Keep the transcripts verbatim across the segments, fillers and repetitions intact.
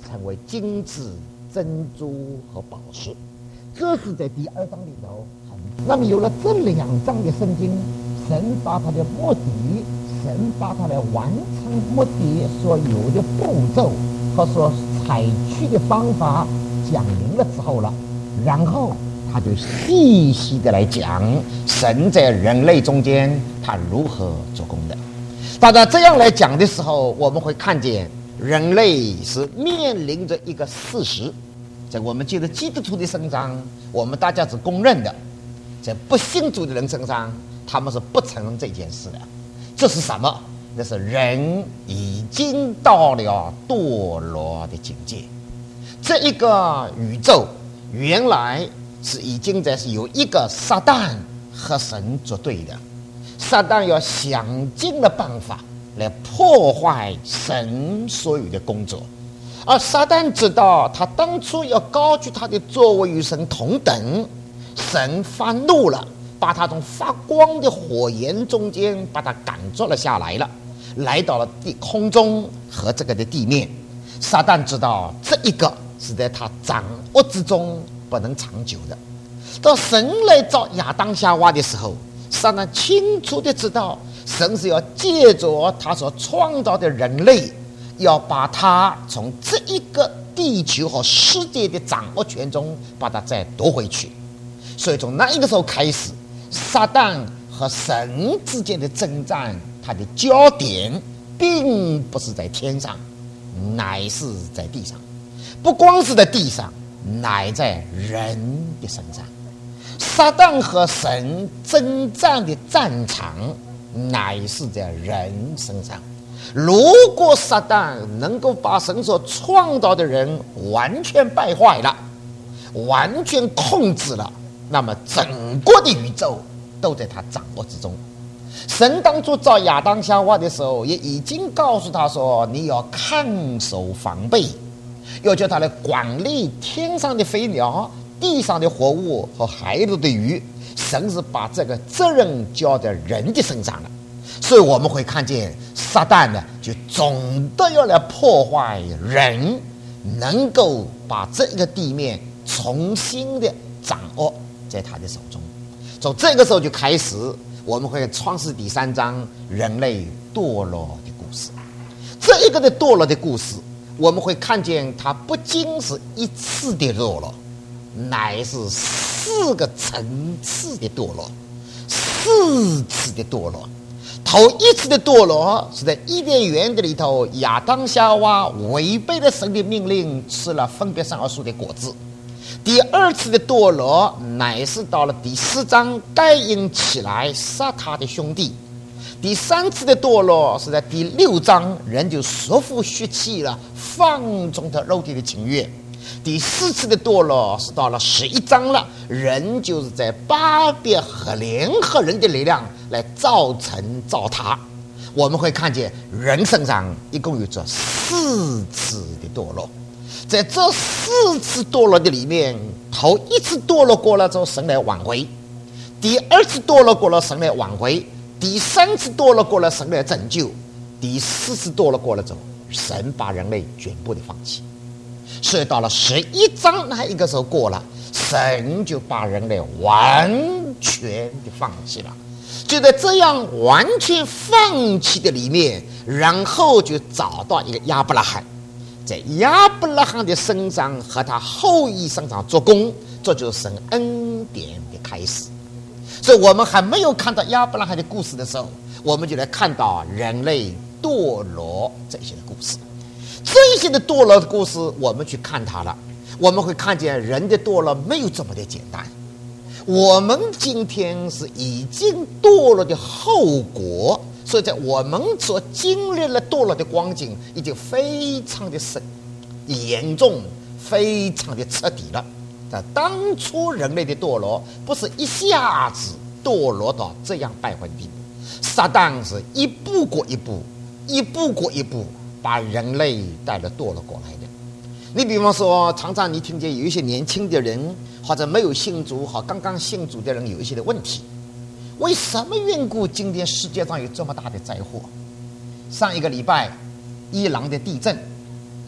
成为金子、珍珠和宝石。这是在第二章里头。那么有了这两章的圣经，神把他的目的，神把他来完成目的所有的步骤和所采取的方法讲明了之后了，然后他就细细的来讲神在人类中间他如何做工的。当然这样来讲的时候，我们会看见人类是面临着一个事实，在我们觉得基督徒的身上我们大家是公认的，在不信主的人身上他们是不承认这件事的。这是什么？那是人已经到了堕落的境界。这一个宇宙原来是已经在是有一个撒旦和神作对的，撒旦要想尽了办法来破坏神所有的工作，而撒旦知道他当初要高举他的作为与神同等，神发怒了，把他从发光的火焰中间把他赶捉了下来了，来到了地空中和这个的地面。撒旦知道这一个是在他掌握之中不能长久的。到神来造亚当夏娃的时候，撒旦清楚的知道神是要借着他所创造的人类，要把他从这一个地球和世界的掌握权中把他再夺回去。所以从那一个时候开始，撒旦和神之间的征战，它的焦点并不是在天上，乃是在地上。不光是在地上，乃在人的身上。撒旦和神征战的战场乃是在人身上。如果撒旦能够把神所创造的人完全败坏了，完全控制了，那么整个的宇宙都在他掌握之中。神当初造亚当夏娃的时候，也已经告诉他说，你要看守防备，要叫他来管理天上的飞鸟、地上的活物和海里的鱼。神是把这个责任交在人的身上了。所以我们会看见撒旦呢，就总的要来破坏人，能够把这个地面重新的掌握在他的手中。从这个时候就开始，我们会创世第三章人类堕落的故事。这一个的堕落的故事，我们会看见它不仅是一次的堕落，乃是四个层次的堕落，四次的堕落。头一次的堕落是在伊甸园的里头，亚当夏娃违背了神的命令，吃了分别善恶树的果子。第二次的堕落乃是到了第四章，该隐起来杀他的兄弟。第三次的堕落是在第六章，人就说服血气了，放纵他肉体的情欲。第四次的堕落是到了十一章了，人就是在巴别和联合人的力量来造成造他。我们会看见人身上一共有这四次的堕落。在这四次堕落的里面，头一次堕落过了之后，神来挽回；第二次堕落过了，神来挽回；第三次堕落过了，神来拯救；第四次堕落过了之后，神把人类全部的放弃。所以到了十一章那一个时候过了，神就把人类完全的放弃了。就在这样完全放弃的里面，然后就找到一个亚伯拉罕，在亚伯拉罕的身上和他后裔身上做工，这就是神恩典的开始。所以我们还没有看到亚伯拉罕的故事的时候，我们就来看到人类堕落这些的故事。这些的堕落的故事我们去看它了，我们会看见人的堕落没有这么的简单。我们今天是已经堕落的后果，所以在我们所经历了堕落的光景已经非常的深严重，非常的彻底了。但当初人类的堕落不是一下子堕落到这样败坏的地步，撒旦是一步过一步，一步过一步把人类带了堕落过来的。你比方说，常常你听见有一些年轻的人或者没有信主和刚刚信主的人有一些的问题，为什么缘故今天世界上有这么大的灾祸？上一个礼拜伊朗的地震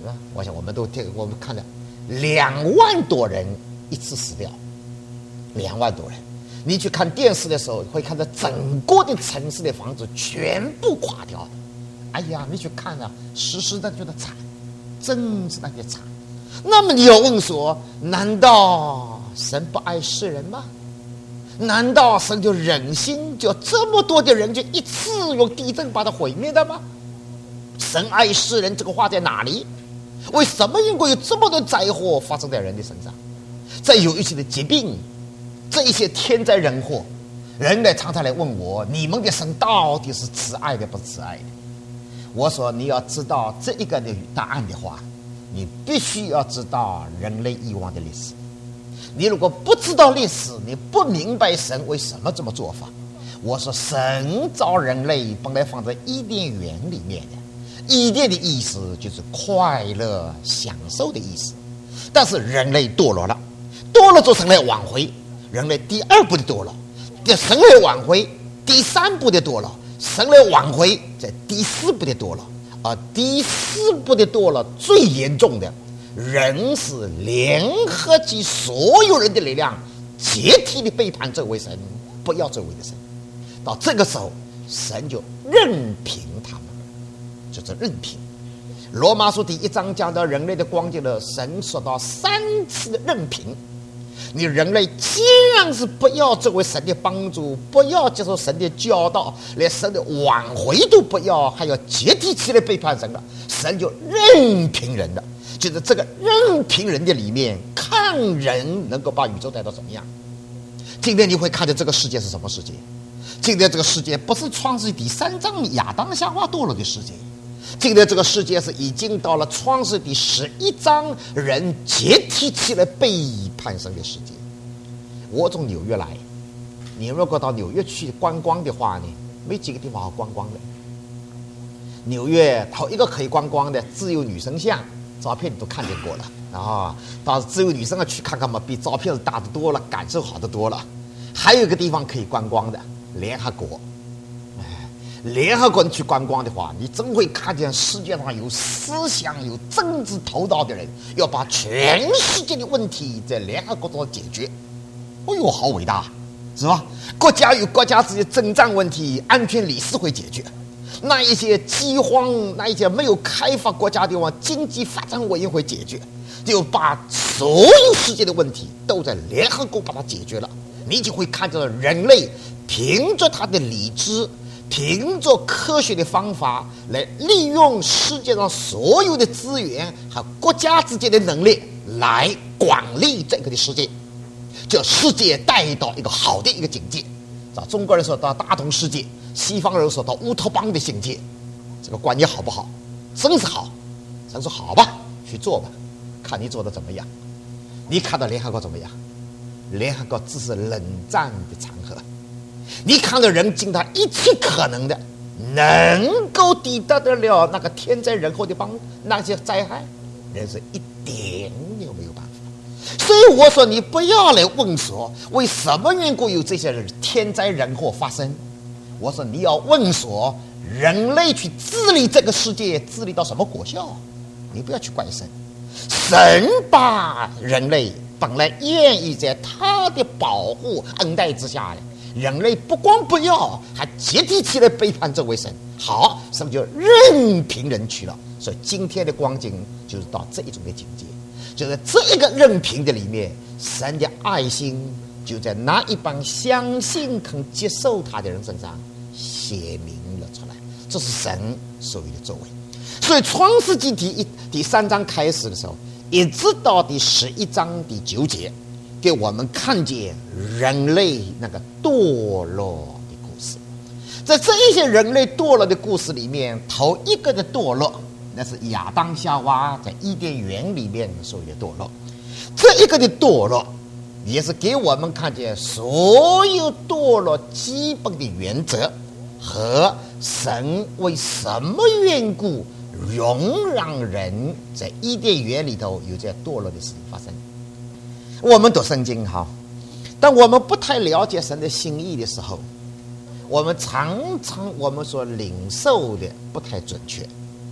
是吧？我想我们都听，我们看了两万多人一次死掉，两万多人。你去看电视的时候，会看到整个的城市的房子全部垮掉的。哎呀，你去看啊，实实在在的惨，真是那些惨。那么你要问说，难道神不爱世人吗？难道神就忍心就这么多的人就一次用地震把它毁灭的吗？神爱世人这个话在哪里？为什么因为有这么多灾祸发生在人的身上？再有一些的疾病，这一些天灾人祸，人类常常来问我，你们的神到底是慈爱的不慈爱的？我说你要知道这一个的答案的话，你必须要知道人类以往的历史。你如果不知道历史，你不明白神为什么这么做法。我说神造人类本来放在伊甸园里面的，伊甸的意思就是快乐享受的意思，但是人类堕落了，堕落就神来挽回，人类第二步的堕落，神来挽回，第三步的堕落，神来挽回，在第四步的堕落。而第四步的堕落最严重的，人是联合起所有人的力量，集体的背叛这位神，不要这位的神。到这个时候，神就任凭他们，就是任凭。罗马书第一章讲到人类的光景的，神说到三次的任凭。你人类既然是不要这位神的帮助，不要接受神的教导，连神的挽回都不要，还要集体起来背叛神了，神就任凭人了。就是这个任凭人的里面，看人能够把宇宙带到怎么样。今天你会看见这个世界是什么世界？今天这个世界不是创世第三章亚当夏娃堕落的世界，今天这个世界是已经到了创世第十一章人集体起来背叛神的世界。我从纽约来，你如果到纽约去观光的话呢，没几个地方好观光的。纽约头一个可以观光的自由女神像，照片你都看见过了啊，到自由女神去看看嘛，比照片大得多了，感受好得多了。还有一个地方可以观光的，联合国。联合国去观光的话，你真会看见世界上有思想、有政治头脑的人，要把全世界的问题在联合国中解决。哎呦，好伟大，是吧？国家与国家之间征战问题，安全理事会解决；那一些饥荒、那一些没有开发国家的地方，经济发展委员会解决，就把所有世界的问题都在联合国把它解决了。你就会看到人类凭着他的理智，凭着科学的方法来利用世界上所有的资源和国家之间的能力来管理这个的世界，这世界带到一个好的一个境界。中国人说到大同世界，西方人说到乌托邦的境界，这个观念好不好？真是好。真说好吧，去做吧，看你做的怎么样。你看到联合国怎么样？联合国只是冷战的场合。你看到人尽他一切可能的，能够抵达得了那个天灾人祸的帮那些灾害，人是一点也没有办法。所以我说，你不要来问说为什么缘故有这些天灾人祸发生。我说你要问说，人类去治理这个世界，治理到什么果效？你不要去怪神，神把人类本来愿意在他的保护恩待之下呢，人类不光不要，还集体起来背叛这位神。好，神就任凭人去了。所以今天的光景就是到这一种的境界，就是这一个任凭的里面，神的爱心就在那一帮相信肯接受他的人身上写明了出来。这是神所有的作为。所以创世纪第一第三章开始的时候，一直到第十一章第九节，给我们看见人类那个堕落的故事。在这一些人类堕落的故事里面，头一个的堕落，那是亚当夏娃在伊甸园里面所有的堕落。这一个的堕落，也是给我们看见所有堕落基本的原则，和神为什么缘故容让人在伊甸园里头有这堕落的事情发生。我们读圣经哈，但我们不太了解神的心意的时候，我们常常我们所领受的不太准确。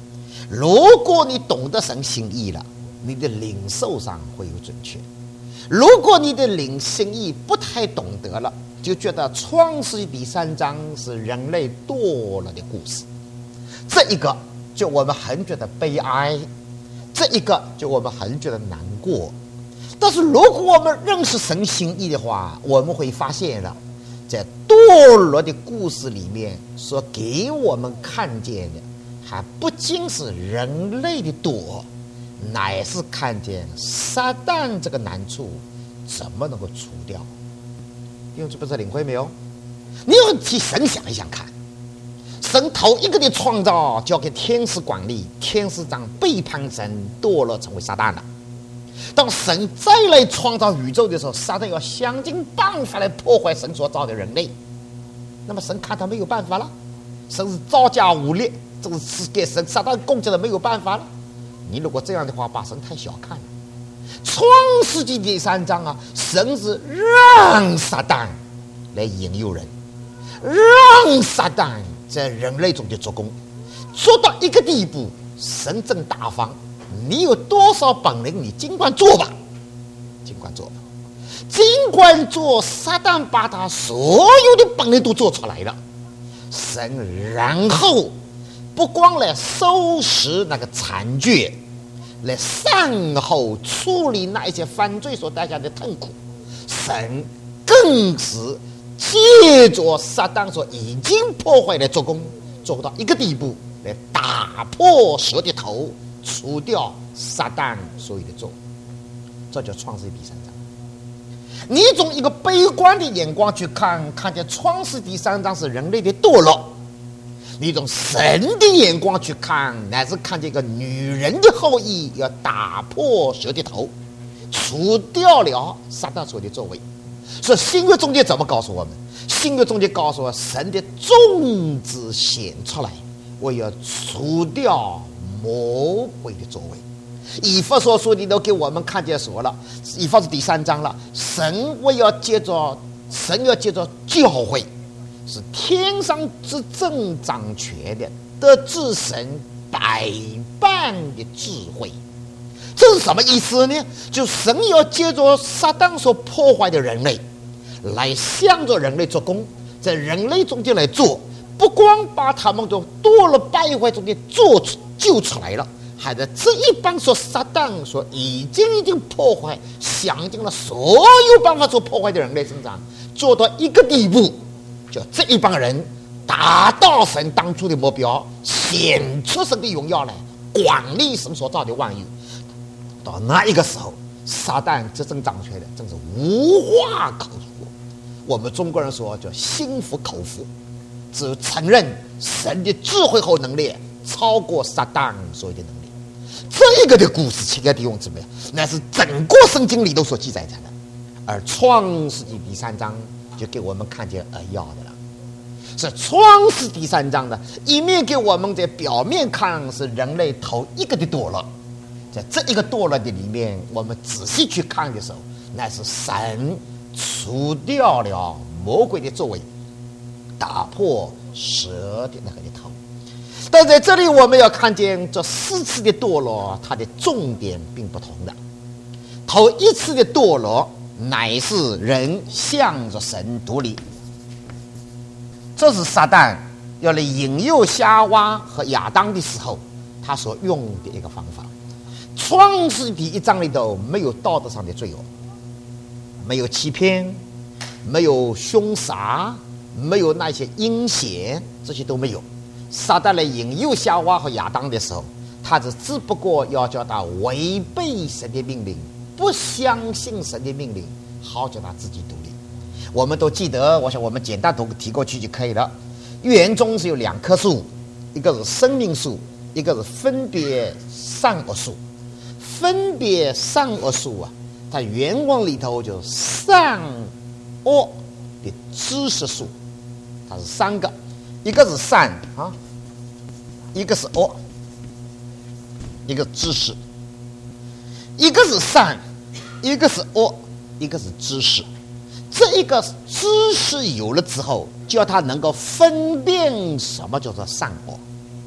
如果你懂得神心意了，你的领受上会有准确；如果你的领心意不太懂得了，就觉得创世纪第三章是人类堕落的故事，这一个就我们很觉得悲哀，这一个就我们很觉得难过。但是如果我们认识神心意的话，我们会发现了，在堕落的故事里面所给我们看见的，还不仅是人类的堕，乃是看见撒旦这个难处怎么能够除掉。弟兄姊妹，这领会没有？你要替神想一想看，神头一个的创造交给天使管理，天使长背叛神，堕落成为撒旦了。当神再来创造宇宙的时候，撒旦要想尽办法来破坏神所造的人类。那么神看他没有办法了，神是招架武力，这个是给神撒旦攻击的没有办法了。你如果这样的话，把神太小看了。创世纪第三章啊，神是让撒旦来引诱人，让撒旦在人类中的做工，做到一个地步，神正大方。你有多少本领，你尽管做吧，尽管做吧，尽管做。撒旦把他所有的本领都做出来了，神然后不光来收拾那个残缺，来善后处理那一些犯罪所带下的痛苦，神更是借着撒旦所已经破坏的做工，做到一个地步，来打破蛇的头，除掉撒旦所有的作为。这叫创世第三章。你从一个悲观的眼光去看，看见创世第三章是人类的堕落；你从神的眼光去看，乃是看见一个女人的后裔要打破蛇的头，除掉了撒旦所有的作为。所以新约中间怎么告诉我们？新约中间告诉我，神的种子显出来，我要除掉魔鬼的作为。以弗所书里头给我们看见说了，以弗所第三章了，神我要借着神要借着教会，是天上之正掌权的，得知神百般的智慧。这是什么意思呢？就神要借着撒旦所破坏的人类，来向着人类做工，在人类中间来做，不光把他们从堕落败坏中间做出救出来了，还在这一帮所撒旦所已经已经破坏想尽了所有办法所破坏的人类身上，做到一个地步，就这一帮人达到神当初的目标，显出神的荣耀来，管理神所造的万有。到那一个时候，撒旦执政掌权的真是无话可说。我们中国人说叫心服口服，只有承认神的智慧和能力超过撒旦所有的能力。这一个的故事，亲爱的弟兄姊妹，那是整个圣经里头所记载着的。而创世纪第三章就给我们看见扼要的了。是创世第三章的一面给我们在表面看是人类头一个的堕落，在这一个堕落的里面，我们仔细去看的时候，那是神除掉了魔鬼的作为，打破蛇的那个的头。但在这里我们要看见这四次的堕落，它的重点并不同的。头一次的堕落乃是人向着神独立，这是撒旦要来引诱夏娃和亚当的时候他所用的一个方法。创世第一章里头没有道德上的罪恶，没有欺骗，没有凶杀，没有那些阴险，这些都没有。撒旦来引诱夏娃和亚当的时候，他是只不过要叫他违背神的命令，不相信神的命令，好叫他自己独立。我们都记得，我想我们简单都提过去就可以了。园中是有两棵树，一个是生命树，一个是分别善恶树。分别善恶树啊，它原文里头就善恶的知识树，它是三个，一个是善啊，一个是恶，一个知识，一个是善，一个是恶，一个是知识。这一个知识有了之后，叫他能够分辨什么叫做善恶。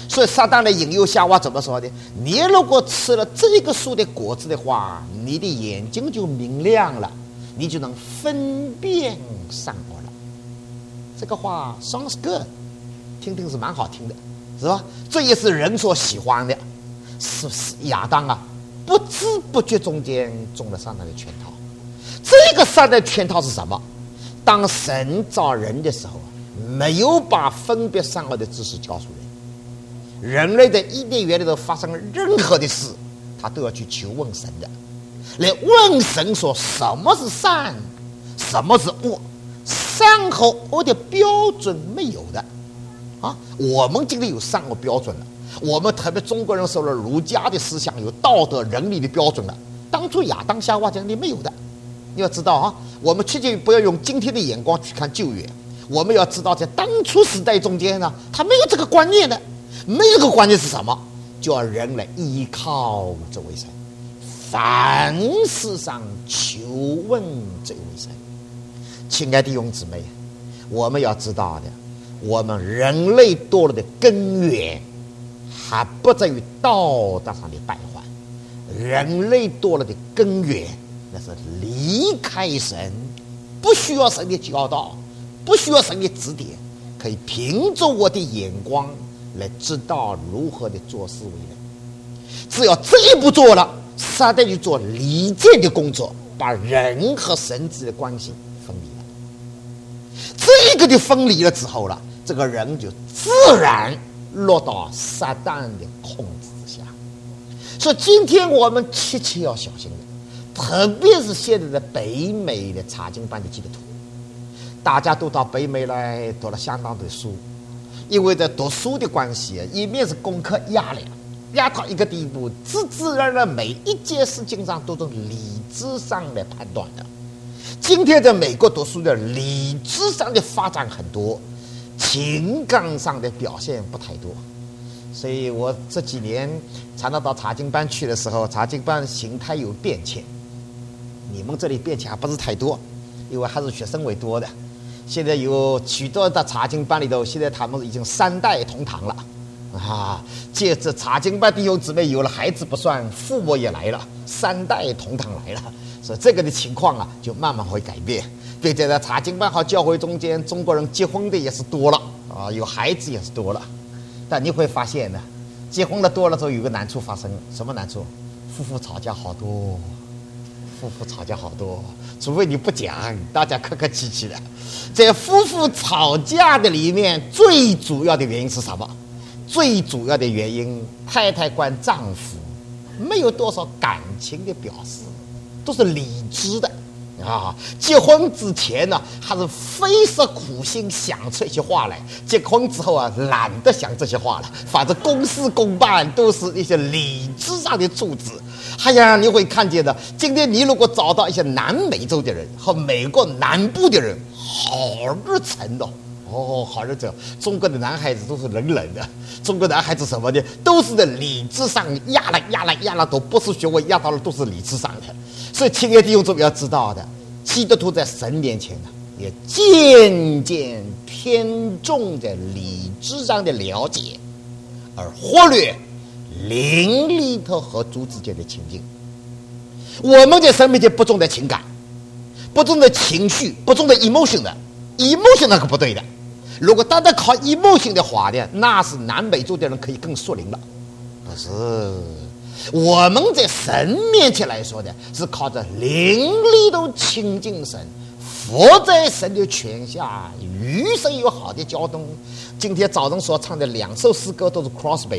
所以撒旦来引诱夏娃怎么说的？你如果吃了这个树的果子的话，你的眼睛就明亮了，你就能分辨善恶了。这个话 sounds good， 听听是蛮好听的，是吧？这也是人所喜欢的。是是亚当啊，不知不觉中间中了撒旦的圈套。这个撒旦的圈套是什么？当神造人的时候，没有把分别善恶的知识教出人。人类在伊甸园里头发生任何的事，他都要去求问神的，来问神说什么是善，什么是恶，善和恶的标准没有的啊！我们今天有善恶标准了，我们特别中国人受了儒家的思想，有道德伦理的标准了。当初亚当夏娃讲的没有的，你要知道啊，我们切记不要用今天的眼光去看旧约，我们要知道在当初时代中间呢，他没有这个观念的。没有个观念是什么？叫人来依靠这位神，凡事上求问这位神。亲爱的弟兄姊妹，我们要知道的，我们人类堕落的根源还不在于道德上的败坏，人类堕落的根源那是离开神，不需要神的教导，不需要神的指点，可以凭着我的眼光来知道如何的做事为人。只要这一步做了，撒旦就做离间的工作，把人和神之间的关系分离了。这个的分离了之后了，这个人就自然落到撒旦的控制之下。所以今天我们切切要小心的，特别是现在的北美的查经班的基督徒，大家都到北美来读了相当的书。因为在读书的关系，一面是功课压力，压到一个地步，自自然然每一件事情上都是理智上来判断的。今天在美国读书的理智上的发展很多，情感上的表现不太多。所以我这几年常常到查经班去的时候，查经班形态有变迁。你们这里变迁还不是太多，因为还是学生为多的。现在有许多的查经班里头，现在他们已经三代同堂了啊！借着查经班弟兄姊妹有了孩子不算，父母也来了，三代同堂来了，所以这个的情况啊，就慢慢会改变。并且在查经班和教会中间，中国人结婚的也是多了啊，有孩子也是多了。但你会发现呢，结婚的多了之后，有个难处发生，什么难处？夫妇吵架好多。夫妇吵架好多，除非你不讲，大家客客气气的。在夫妇吵架的里面，最主要的原因是什么？最主要的原因，太太观丈夫没有多少感情的表示，都是理智的啊。结婚之前呢，还是费时苦心想出一些话来；结婚之后啊，懒得想这些话了。反正公事公办都是一些理智上的处置。哎呀，你会看见的。今天你如果找到一些南美洲的人和美国南部的人，好热忱的哦，好热忱。中国的男孩子都是冷冷的，中国男孩子什么的都是在理智上压了压了压了，都不是学问压到了，都是理智上的。所以亲爱的弟兄姊妹要知道的，基督徒在神面前呢，也渐渐偏重在理智上的了解，而忽略灵里头和主之间的情境。我们在神面前不重的情感，不重的情绪，不重的 emotion 的 emotion 那个不对的。如果单单靠 emotion 的话呢，那是南美洲的人可以更属灵了。不是，我们在神面前来说的是靠着灵里头亲近神，伏在神的权下，与神有好的交通。今天早上所唱的两首诗歌都是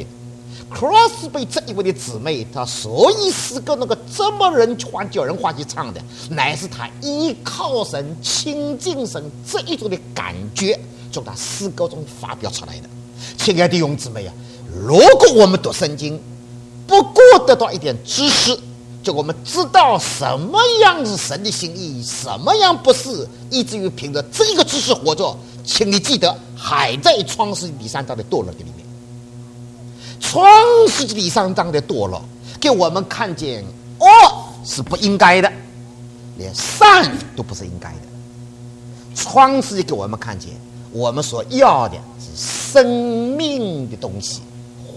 Crosby。Crosby 这一位的姊妹，她所以诗歌能够这么人欢叫人欢喜唱的，乃是她依靠神、亲近神这一种的感觉，从她诗歌中发表出来的。亲爱的弟兄姊妹啊，如果我们读圣经，不过得到一点知识，就我们知道什么样是神的心意，什么样不是，以至于凭着这个知识活着，请你记得，还在创世纪第三章的堕落的里面。创世纪第三章的堕落给我们看见恶是不应该的，连善都不是应该的。创世纪给我们看见我们所要的是生命的东西，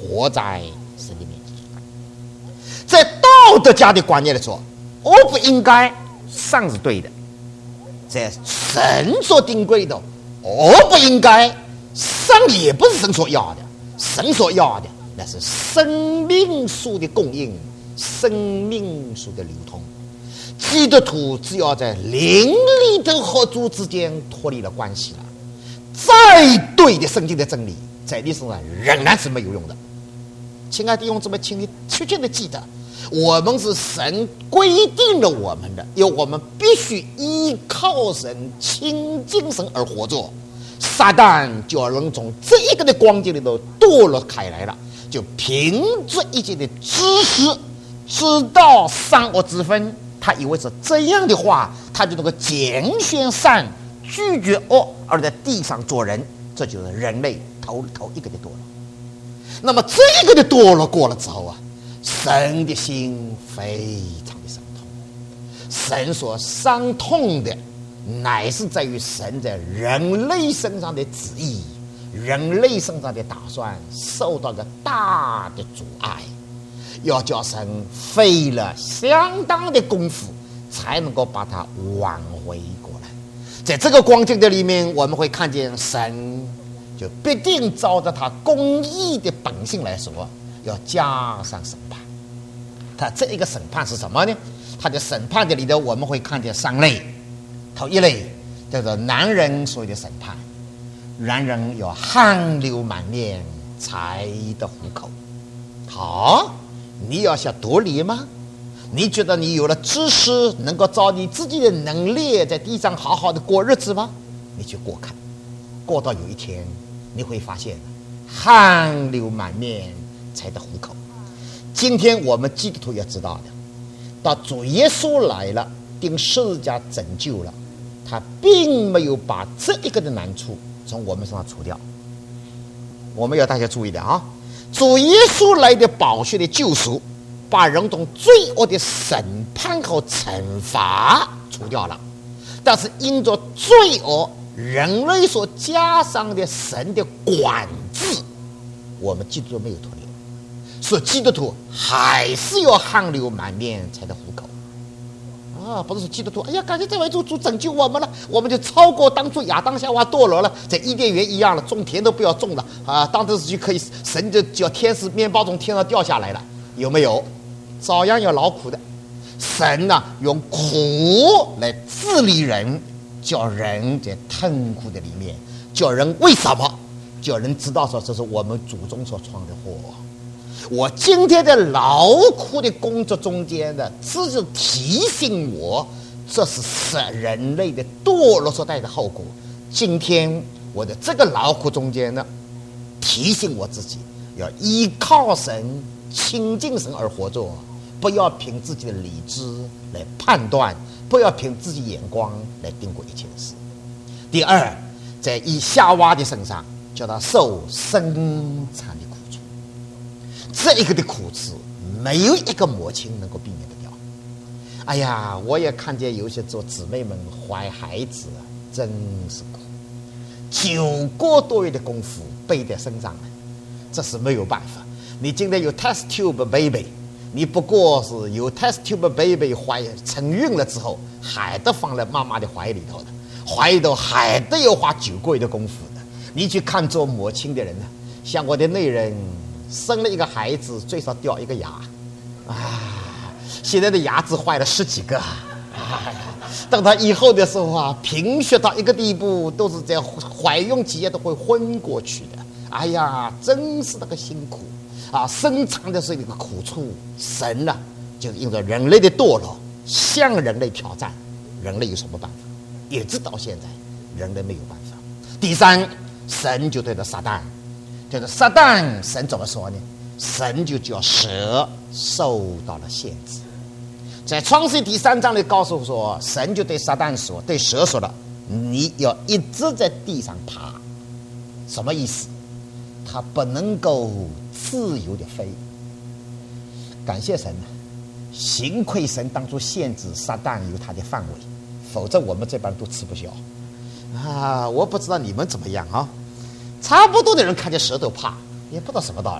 活在神的面前。在道德家的观念来说，我不应该，上是对的；在神所定规的，我不应该，上也不是神所要的。神所要的那是生命树的供应，生命树的流通。基督徒只要在灵里头和主之间脱离了关系了，再对的圣经的真理在你身上仍然是没有用的。亲爱的弟兄姊妹，请你确切的记得，我们是神规定了我们的，因为我们必须依靠神、亲近神而活着。撒旦就能从这一个的光景里头堕落开来了，就凭着一切的知识，知道善恶之分，他以为是这样的话，他就能够拣选善，拒绝恶，而在地上做人。这就是人类头头一个的堕落。那么这一个的堕落过了之后啊，神的心非常的伤痛。神所伤痛的乃是在于神在人类身上的旨意，人类身上的打算受到个大的阻碍，要叫神费了相当的功夫才能够把它挽回过来。在这个光景的里面，我们会看见神就必定照着他公义的本性来说，要加上审判。他这一个审判是什么呢？他的审判的里头，我们会看见三类。头一类叫做男人所谓的审判，男人要汗流满面才得糊口。好，你要想独立吗？你觉得你有了知识，能够照你自己的能力在地上好好的过日子吗？你去过看，过到有一天你会发现汗流满面才得糊口。今天我们基督徒要知道的，到主耶稣来了，钉十字架拯救了，他并没有把这一个的难处从我们身上除掉。我们要大家注意的啊，主耶稣来的宝血的救赎，把人从罪恶的审判和惩罚除掉了，但是因着罪恶，人类所加上的神的管制，我们基督徒没有脱离，所以基督徒还是要汗流满面才能糊口。啊，不是说基督徒，哎呀，感谢这位主主拯救我们了，我们就超过当初亚当夏娃堕落了，在伊甸园一样了，种田都不要种了啊！当时就可以，神就叫天使面包从天上掉下来了，有没有？照样要劳苦的。神呢、啊，用苦来治理人，叫人在痛苦的里面，叫人为什么？叫人知道说这是我们祖宗所创的祸。我今天在劳苦的工作中间的，只是提醒我，这是人类的堕落所带的后果。今天我的这个劳苦中间呢，提醒我自己要依靠神、亲近神而活着，不要凭自己的理智来判断，不要凭自己眼光来定过一切的事。第二，在以夏娃的身上，叫他受生产的苦楚。这一个的苦楚，没有一个母亲能够避免得掉。哎呀，我也看见有些做姊妹们怀孩子，真是苦，九个多月的功夫背在身上了，这是没有办法。你今天有 test tube baby， 你不过是有 test tube baby 怀承孕了之后，还得放在妈妈的怀里头的，怀里头还得要花九个月的功夫的。你去看做母亲的人呢，像我的内人。生了一个孩子，最少掉一个牙，啊！现在的牙齿坏了十几个，啊！等他以后的时候啊，贫血到一个地步，都是在怀孕期间都会昏过去的。哎呀，真是那个辛苦啊！生产的是一个苦处，神呢、啊，就是因着人类的堕落，向人类挑战，人类有什么办法？一直到现在，人类没有办法。第三，神就对着撒旦。就是撒旦，神怎么说呢？神就叫蛇受到了限制。在创世第三章里告诉说，神就对撒旦说，对蛇说了，你要一直在地上爬。什么意思？它不能够自由的飞。感谢神啊，幸亏神当初限制撒旦有它的范围，否则我们这帮人都吃不消啊！我不知道你们怎么样啊？差不多的人看见蛇都怕，也不知道什么道理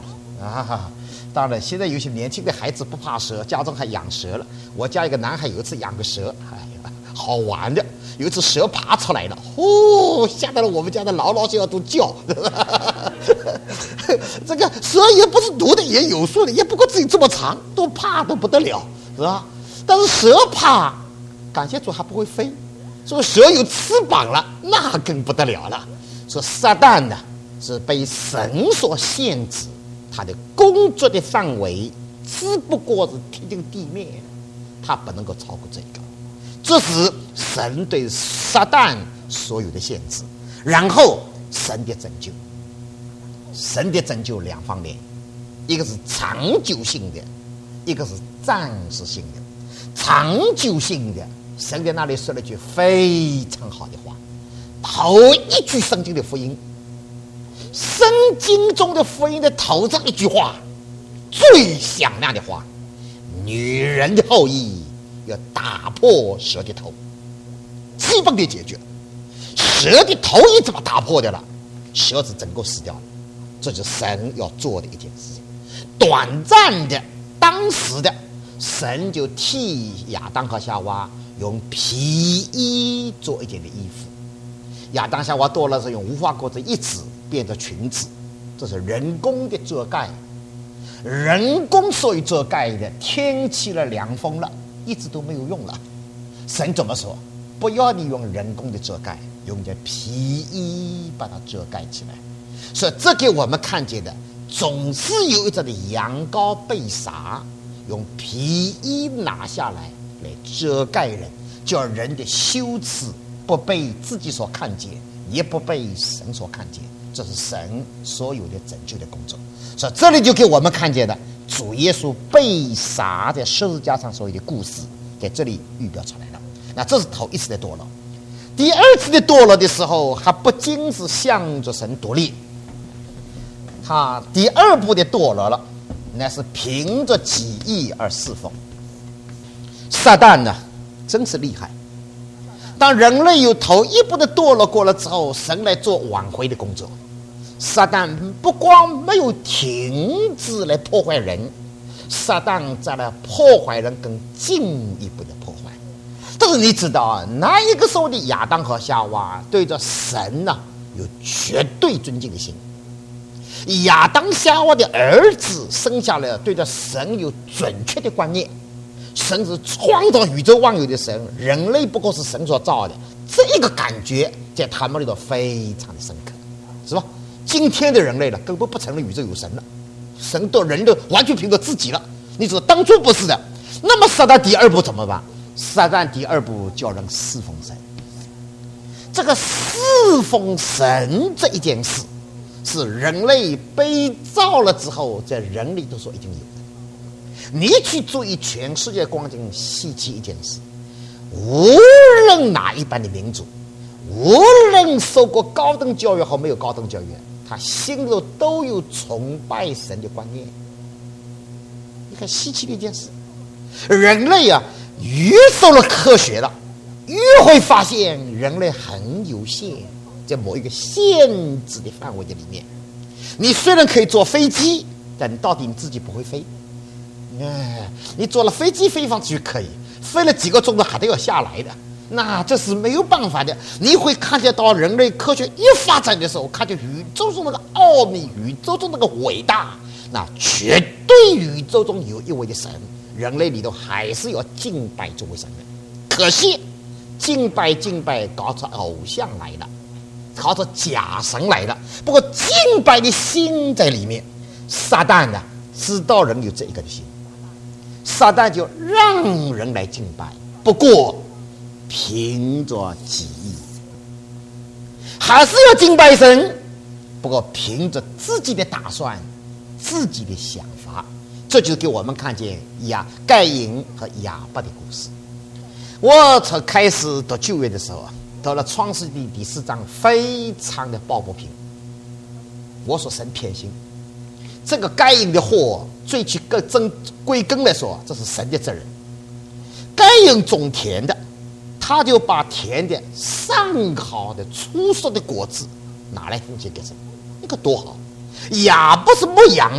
啊。当然，现在有些年轻的孩子不怕蛇，家中还养蛇了。我家一个男孩有一次养个蛇，哎呀，好玩的。有一次蛇爬出来了，呼，吓得了我们家的老老小小都叫。这个蛇也不是毒的，也有数的，也不过自己这么长，都怕得不得了，是吧？但是蛇怕，感谢主还不会飞。说蛇有翅膀了，那更不得了了。说撒旦呢是被神所限制，他的工作的范围只不过是贴近地面，他不能够超过这个。这是神对撒旦所有的限制。然后神的拯救，神的拯救两方面，一个是长久性的，一个是暂时性的。长久性的，神在那里说了一句非常好的话，头一句圣经的福音，圣经中的福音的头上一句话，最响亮的话，女人的后裔要打破蛇的头，基本的解决。蛇的头一怎么打破的了，蛇子整个死掉了。这就是神要做的一件事情。短暂的，当时的，神就替亚当和夏娃用皮衣做一件的衣服。亚当夏娃多了是用无花果子一指变成裙子，这是人工的遮盖。人工所以遮盖的，天气了凉风了，一直都没有用了。神怎么说？不要你用人工的遮盖，用件皮衣把它遮盖起来。所以这给我们看见的，总是有一种的羊羔被杀，用皮衣拿下来来遮盖人，叫人的羞耻不被自己所看见，也不被神所看见。这是神所有的拯救的工作。所以这里就给我们看见的主耶稣被杀在十字架上所有的故事，在这里预表出来了。那这是头一次的堕落。第二次的堕落的时候，还不仅是向着神独立，他第二步的堕落了，那是凭着己意而侍奉。撒旦呢，真是厉害。当人类有头一步的堕落过了之后，神来做挽回的工作。撒旦不光没有停止来破坏人，撒旦在来破坏人更进一步的破坏。但是你知道啊，那一个时候的亚当和夏娃对着神呢、啊、有绝对尊敬的心。亚当夏娃的儿子生下来，对着神有准确的观念。神是创造宇宙万有的神，人类不过是神所造的，这一个感觉在他们里头非常的深刻，是吧？今天的人类了，根本不承认宇宙有神了，神对人都完全凭着自己了。你说当初不是的，那么撒旦第二步怎么办？撒旦第二步叫人侍奉神。这个侍奉神这一件事，是人类被造了之后，在人里头所已经有的。你去注意全世界光景稀奇一件事，无论哪一般的民族，无论受过高等教育和没有高等教育，他心里头都有崇拜神的观念。你看稀奇的一件事，人类啊，越受了科学了，越会发现人类很有限，在某一个限制的范围的里面。你虽然可以坐飞机，但你到底你自己不会飞。哎，你坐了飞机飞上去可以，飞了几个钟头还得要下来的，那这是没有办法的。你会看见到人类科学一发展的时候，看见宇宙中那个奥秘，宇宙中那个伟大，那绝对宇宙中有一位的神，人类里头还是要敬拜这位神的。可惜敬拜敬拜搞出偶像来了，搞出假神来了。不过敬拜的心在里面，撒旦呢知道人有这一个的心，撒旦就让人来敬拜，不过凭着己意，还是要敬拜神，不过凭着自己的打算，自己的想法。这就给我们看见亚盖隐和亚伯的故事。我从开始读旧约的时候啊，到了创世纪第四章，非常的抱不平。我说神偏心，这个该隐的祸，最去根真归根来说，这是神的责任。该隐种田的，他就把田的上好的出色的果子拿来奉献给神，你看多好。亚伯是牧羊的，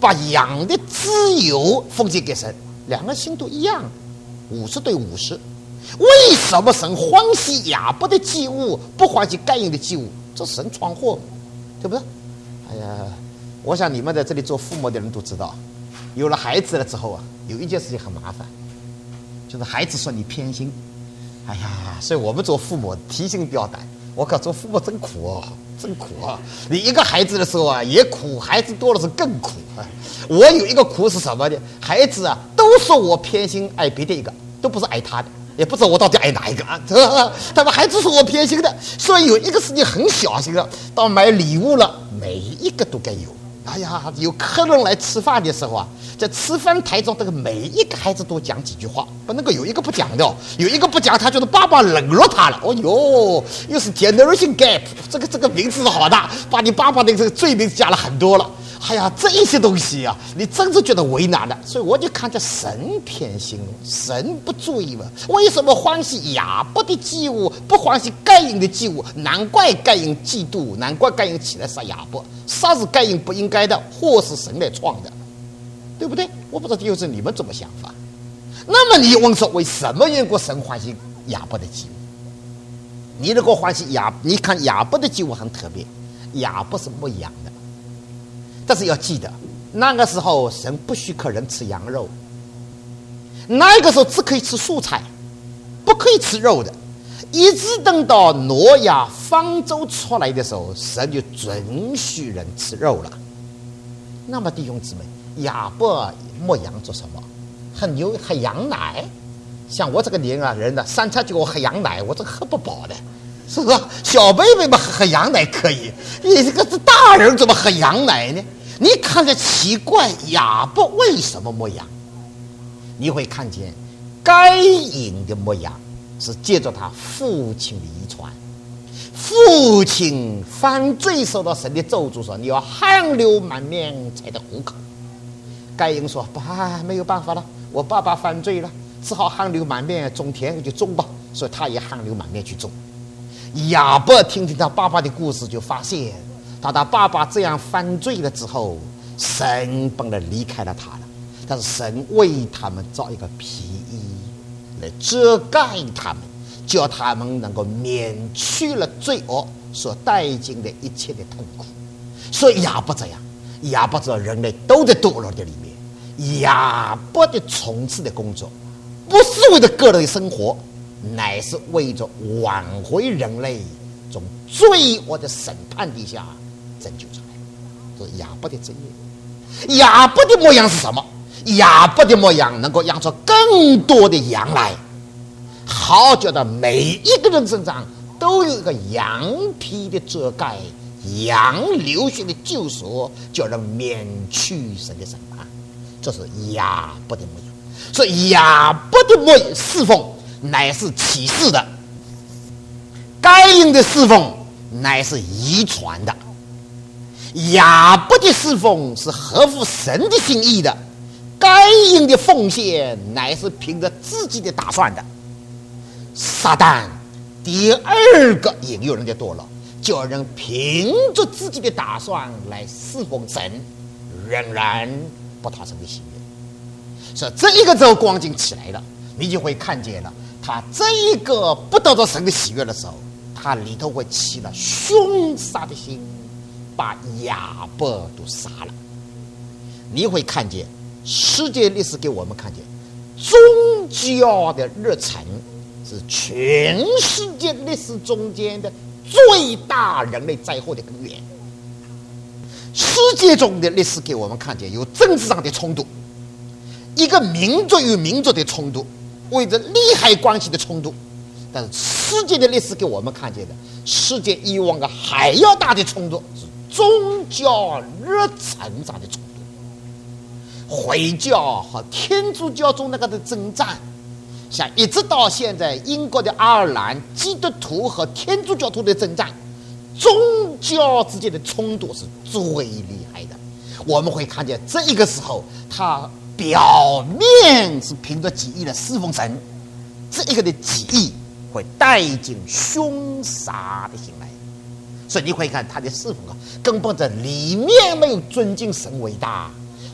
把羊的自由奉献给神，两个信徒一样，五十对五十。为什么神欢喜亚伯的祭物，不欢喜该隐的祭物？这神闯祸，对不对？哎呀，我想你们在这里做父母的人都知道，有了孩子了之后啊，有一件事情很麻烦，就是孩子说你偏心。哎呀，所以我们做父母提心吊胆。我靠，做父母真苦哦，真苦啊！你一个孩子的时候啊，也苦；孩子多了是更苦啊。我有一个苦是什么呢？孩子啊，都说我偏心爱别的一个，都不是爱他的，也不知道我到底爱哪一个啊。他们孩子说我偏心的，所以有一个事情很小心的，到买礼物了，每一个都该有。哎呀，有客人来吃饭的时候啊，在吃饭台上，这个每一个孩子都讲几句话，不能够有一个不讲的，有一个不讲，他觉得爸爸冷落他了。哦哟，又是 generation gap， 这个这个名字好大，把你爸爸的这个罪名加了很多了。哎呀，这一些东西啊，你真是觉得为难了。所以我就看着神偏心了，神不注意了。为什么欢喜亚伯的祭物，不欢喜该隐的祭物？难怪该隐嫉妒，难怪该隐起来杀亚伯。杀是该隐不应该的，祸是神来创的，对不对？我不知道就是你们怎么想法。那么你问说，为什么缘故神欢喜亚伯的祭物？你如果欢喜亚，你看亚伯的祭物很特别，亚伯是牧羊的。但是要记得，那个时候神不许可人吃羊肉，那个时候只可以吃蔬菜，不可以吃肉的。一直等到挪亚方舟出来的时候，神就准许人吃肉了。那么弟兄姊妹，亚伯牧羊做什么？喝牛喝羊奶。像我这个年啊人呢，三餐就我喝羊奶，我这喝不饱的。是吧？小贝贝嘛喝羊奶可以，你这个是大人怎么喝羊奶呢？你看着奇怪，亚伯为什么牧羊？你会看见该隐的牧羊是借着他父亲的遗传。父亲犯罪受到神的咒诅，说你要汗流满面才得糊口。该隐说：爸，没有办法了，我爸爸犯罪了，只好汗流满面种田就种吧。所以他也汗流满面去种。亚伯听听他爸爸的故事，就发现当他爸爸这样犯罪了之后，神本来离开了他了，但是神为他们造一个皮衣来遮盖他们，叫他们能够免去了罪恶所带进的一切的痛苦。所以亚伯这样，亚伯知道人类都在堕落的里面，亚伯的从事的工作不是为了个人的生活，乃是为着挽回人类从罪恶的审判底下拯救出来。这是亚伯的职业。亚伯的模样是什么？亚伯的模样能够养出更多的羊来，好叫到每一个人身上都有一个羊皮的遮盖，羊流血的救赎，叫人免去神的审判。这是亚伯的模样。所以亚伯的模样侍奉乃是启示的，该隐的侍奉乃是遗传的。亚伯的侍奉是合乎神的心意的，该隐的奉献乃是凭着自己的打算的。撒旦第二个引诱人的堕落，叫人凭着自己的打算来侍奉神，仍然不讨神的喜悦。所以这一个这个光景起来了，你就会看见了，他这一个不得到神的喜悦的时候，他里头会起了凶杀的心，把亚伯都杀了。你会看见世界历史给我们看见，宗教的日程是全世界历史中间的最大人类灾祸的根源。世界中的历史给我们看见有政治上的冲突，一个民族与民族的冲突，为着利害关系的冲突。但是世界的历史给我们看见的，世界以往的还要大的冲突是宗教日程上的冲突。回教和天主教中那个的征战，像一直到现在英国的爱尔兰基督徒和天主教徒的征战，宗教之间的冲突是最厉害的。我们会看见这一个时候，他表面是凭着己意的侍奉神，这一个的己意会带进凶杀的心来。所以你会看他的侍奉啊，根本在里面没有尊敬神伟大，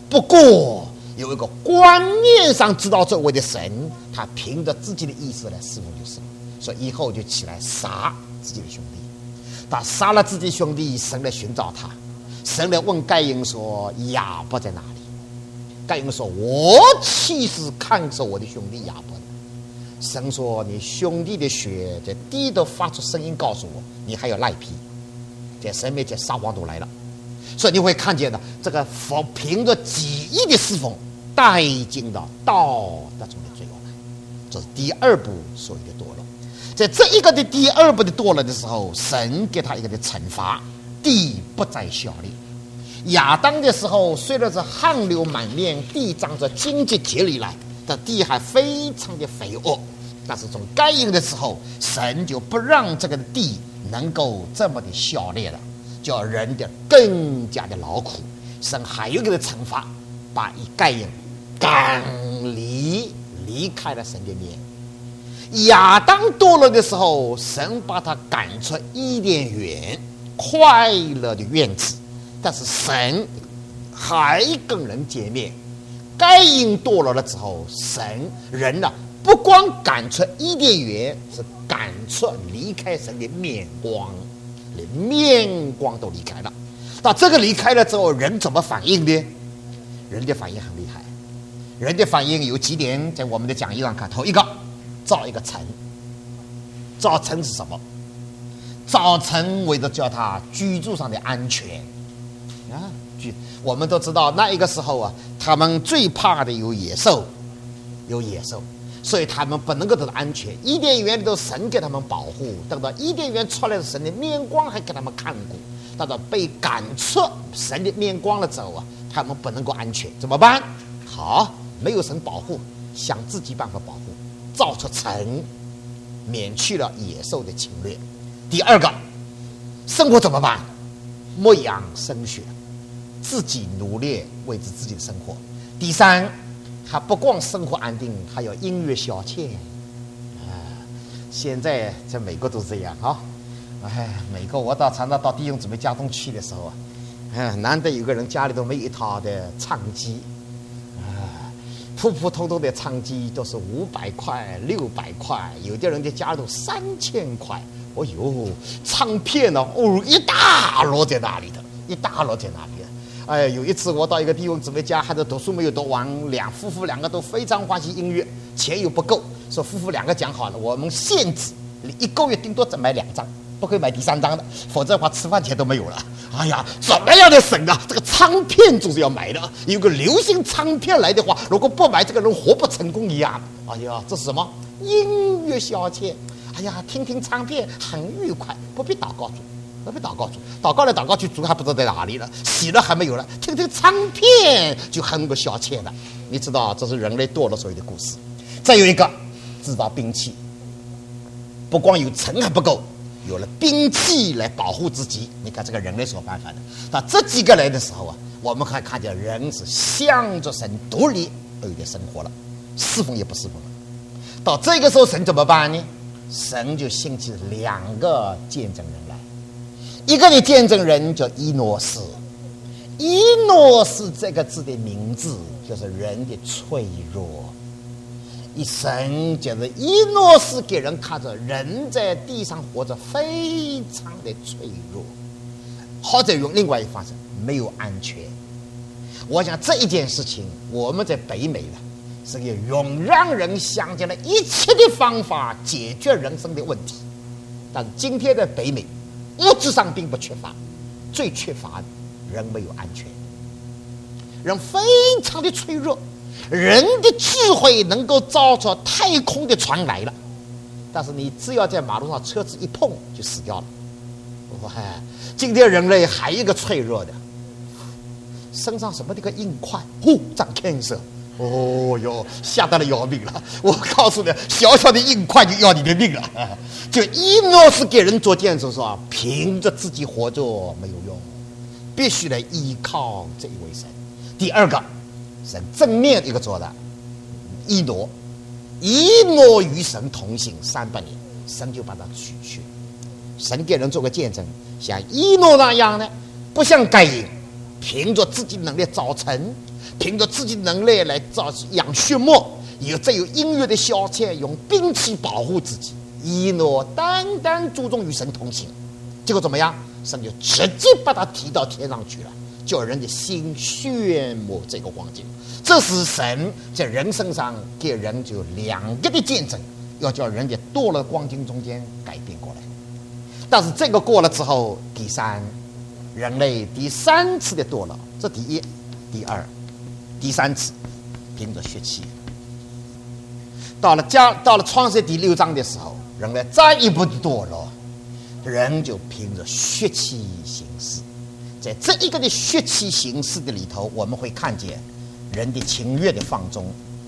不过有一个观念上知道这位的神，他凭着自己的意思来侍奉就是了。所以以后就起来杀自己的兄弟。他杀了自己兄弟，神来寻找他，神来问该隐说：“亚伯在哪里？”该隐说：“我岂是看守我的兄弟亚伯呢？”神说：“你兄弟的血在地都发出声音告诉我，你还有赖皮。”在神面前撒谎都来了。所以你会看见的，这个佛凭着己意的侍奉，带进了道德中的罪恶来。这是第二步所谓的堕落。在这一个的第二步的堕落的时候，神给他一个的惩罚，地不再效力。亚当的时候，虽然是汗流满面，地长着荆棘结里来，但地还非常的肥沃。但是从该隐的时候，神就不让这个地能够这么的效力了，叫人的更加的劳苦。神还有一个惩罚，把一该隐赶离离开了神的面。亚当堕落的时候，神把他赶出伊甸园，快乐的院子。但是神还跟人见面。该隐堕落了之后，神人呢、啊，不光赶出伊甸园，是赶出离开神的面光，连面光都离开了。到这个离开了之后，人怎么反应呢？人的反应很厉害。人的反应有几点，在我们的讲义上看。头一个，造一个城。造城是什么？造城为了叫他居住上的安全啊。居我们都知道，那一个时候啊，他们最怕的有野兽，有野兽，所以他们不能够得到安全。伊甸园里头神给他们保护，等到伊甸园出来的神的面光还给他们看顾，等到被赶出神的面光了之后啊，他们不能够安全，怎么办？好，没有神保护，想自己办法保护，造出城，免去了野兽的侵略。第二个，生活怎么办？牧养生学，自己努力维持自己的生活。第三，他不光生活安定，还有音乐消遣啊。现在在美国都是这样啊。哎，美国我到常常到弟兄姊妹家中去的时候啊，哎，难得有个人家里头没有一套的唱机啊，普普通通的唱机都是五百块、六百块，有的人的家里头三千块。哦呦，唱片呢、哦，一大摞在那里的，一大摞在那里的。哎，有一次我到一个弟兄姊妹家，还是读书没有读完，两夫妇两个都非常欢喜音乐，钱又不够，说夫妇两个讲好了，我们限制一个月顶多只买两张，不可以买第三张的，否则的话吃饭钱都没有了。哎呀，怎么样的省啊？这个唱片总是要买的，有个流行唱片来的话，如果不买，这个人活不成功一样。哎呀，这是什么？音乐消遣。哎呀，听听唱片很愉快，不必祷告主，不必祷告主，祷告来祷告去，主还不知道在哪里了，喜乐还没有了，听听唱片就很个消遣了。你知道，这是人类堕落所有的故事。再有一个，制造兵器，不光有城还不够，有了兵器来保护自己。你看这个人类所办法的，到这几个来的时候啊，我们还看见人是向着神独立而有点生活了，侍奉也不侍奉了。到这个时候，神怎么办呢？神就兴起两个见证人来，一个的见证人叫伊诺斯。伊诺斯这个字的名字就是人的脆弱。一生就是伊诺斯给人看着人在地上活着非常的脆弱，或者用另外一方式，没有安全。我想这一件事情，我们在北美呢，是个用让人想尽了一切的方法解决人生的问题。但是今天的北美物质上并不缺乏，最缺乏的人没有安全，人非常的脆弱。人的智慧能够造出太空的船来了，但是你只要在马路上车子一碰就死掉了。哇，今天人类还有一个脆弱的，身上什么这个硬块，呼，长 cancer。哦哟，吓得了要命了！我告诉你，小小的硬块就要你的命了。就伊诺斯给人做见证说，凭着自己活着没有用，必须来依靠这一位神。第二个，神正面一个做的，伊诺，伊诺与神同行三百年，神就把他取去。神给人做个见证，像伊诺那样呢，不像该隐，凭着自己能力造成。 凭着自己的能力来造养畜牧，有再有音乐的消遣，用兵器保护自己，一诺单单注重与神同行。结果怎么样？神就直接把他提到天上去了，叫人的心羡慕这个光景。这是神在人身上给人就两个的见证，要叫人家堕落光景中间改变过来。但是这个过了之后，第三，人类第三次的堕落，这第一、第二、第三次，凭着血气。到了加到了创世第六章的时候，人类再一步的堕落，人就凭着血气行事。在这一个的血气行事的里头，我们会看见人的情欲的放纵，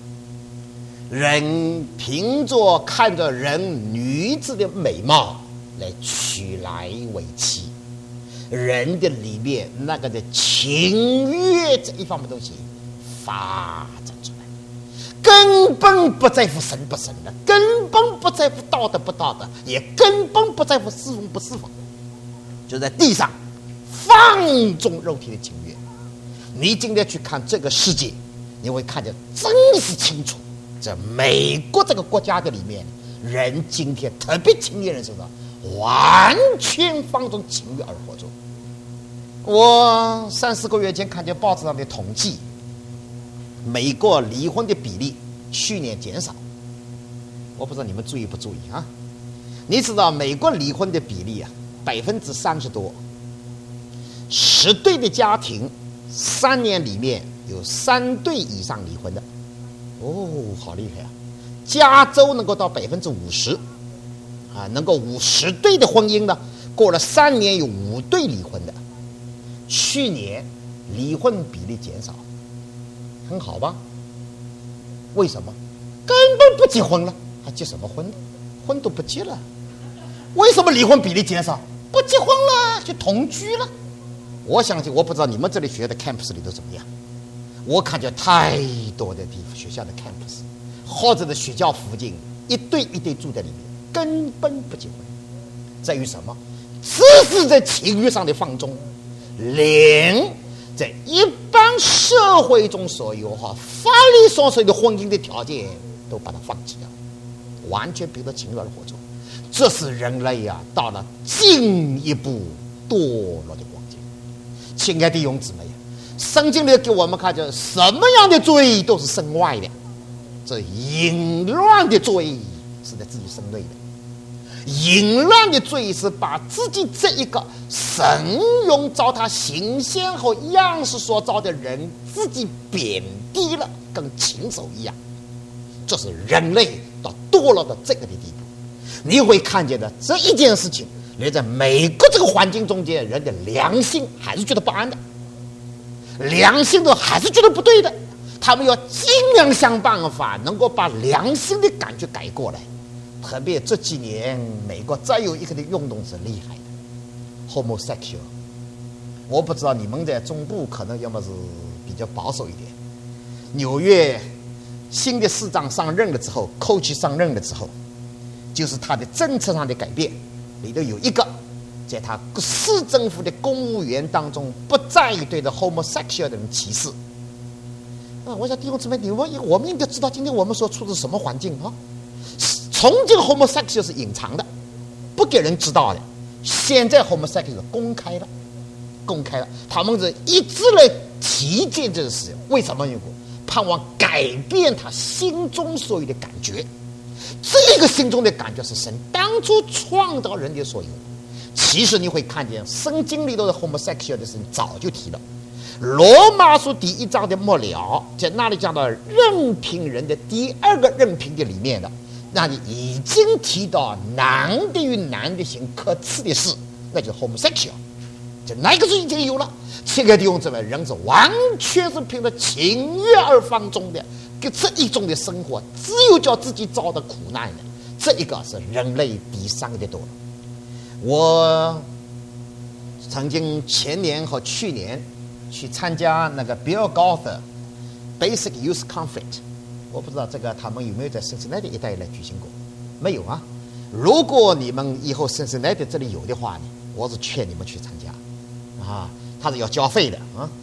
人凭着看着人女子的美貌来娶来为妻，人的里面那个的情欲这一方面东西发展出来，根本不在乎神不神的，根本不在乎道德不道德，也根本不在乎侍奉不侍奉，就在地上放纵肉体的情欲。你今天去看这个世界，你会看见真是清楚，在美国这个国家的里面，人今天特别青年人身上完全放纵情欲而活着。我三四个月前看见报纸上的统计，美国离婚的比例去年减少，我不知道你们注意不注意啊？你知道美国离婚的比例啊，百分之三十多，十对的家庭，三年里面有三对以上离婚的，哦，好厉害啊！加州能够到百分之五十，啊，能够五十对的婚姻呢，过了三年有五对离婚的。去年离婚比例减少，很好吧？为什么？根本不结婚了，还结什么婚呢？婚都不结了。为什么离婚比例减少？不结婚了，就同居了。我相信，我不知道你们这里学校的 campus 里头怎么样。我看见太多的地方学校的 campus， 或者的学校附近一对一对住在里面，根本不结婚。在于什么？只是在情欲上的放纵，连在一般社会中所有哈法律所说的婚姻的条件都把它放弃了，完全凭着情欲而活着。这是人类呀、啊、到了进一步堕落的光景。亲爱的弟兄姊妹，圣经里给我们看见什么样的罪都是身外的，这淫乱的罪是在自己身内的。淫乱的罪是把自己这一个神用照他形象和样式所造的人自己贬低了，跟禽兽一样。这是人类到堕落到这个的地步。你会看见的这一件事情，人在美国这个环境中间，人的良心还是觉得不安的，良心都还是觉得不对的。他们要尽量想办法能够把良心的感觉改过来。特别这几年美国再有一个的运动是厉害的 homosexual。 我不知道你们在中部可能要么是比较保守一点。纽约新的市长上任了之后，寇奇上任了之后，就是他的政策上的改变，里头有一个，在他市政府的公务员当中不再对着 homosexual 的人歧视。啊，我想弟兄姊妹，你们我们应该知道今天我们所处的什么环境啊？从前 homosexual 是隐藏的，不给人知道的，现在 homosexual 是公开了，公开了，他们是一直来提见这个事，为什么？因为盼望改变他心中所有的感觉。这个心中的感觉是神当初创造人的所有。其实你会看见圣经里头的 homosexual 的事情早就提了。罗马书第一章的末了，在那里讲到任凭人的第二个任凭的里面的，那里已经提到男的与男的行可耻的事，那就是 homosexual。就那个时候已经有了。亲爱的弟兄姊妹，人是完全是凭着情欲而放纵的，跟这一种的生活，只有叫自己遭的苦难的。这一个是人类第三个的堕落。我曾经前年和去年去参加那个 Bill Gaither Basic Youth Conference， 我不知道这个他们有没有在圣斯奈的一带来举行过？没有啊。如果你们以后圣斯奈的这里有的话呢，我是劝你们去参加啊，他是要交费的啊。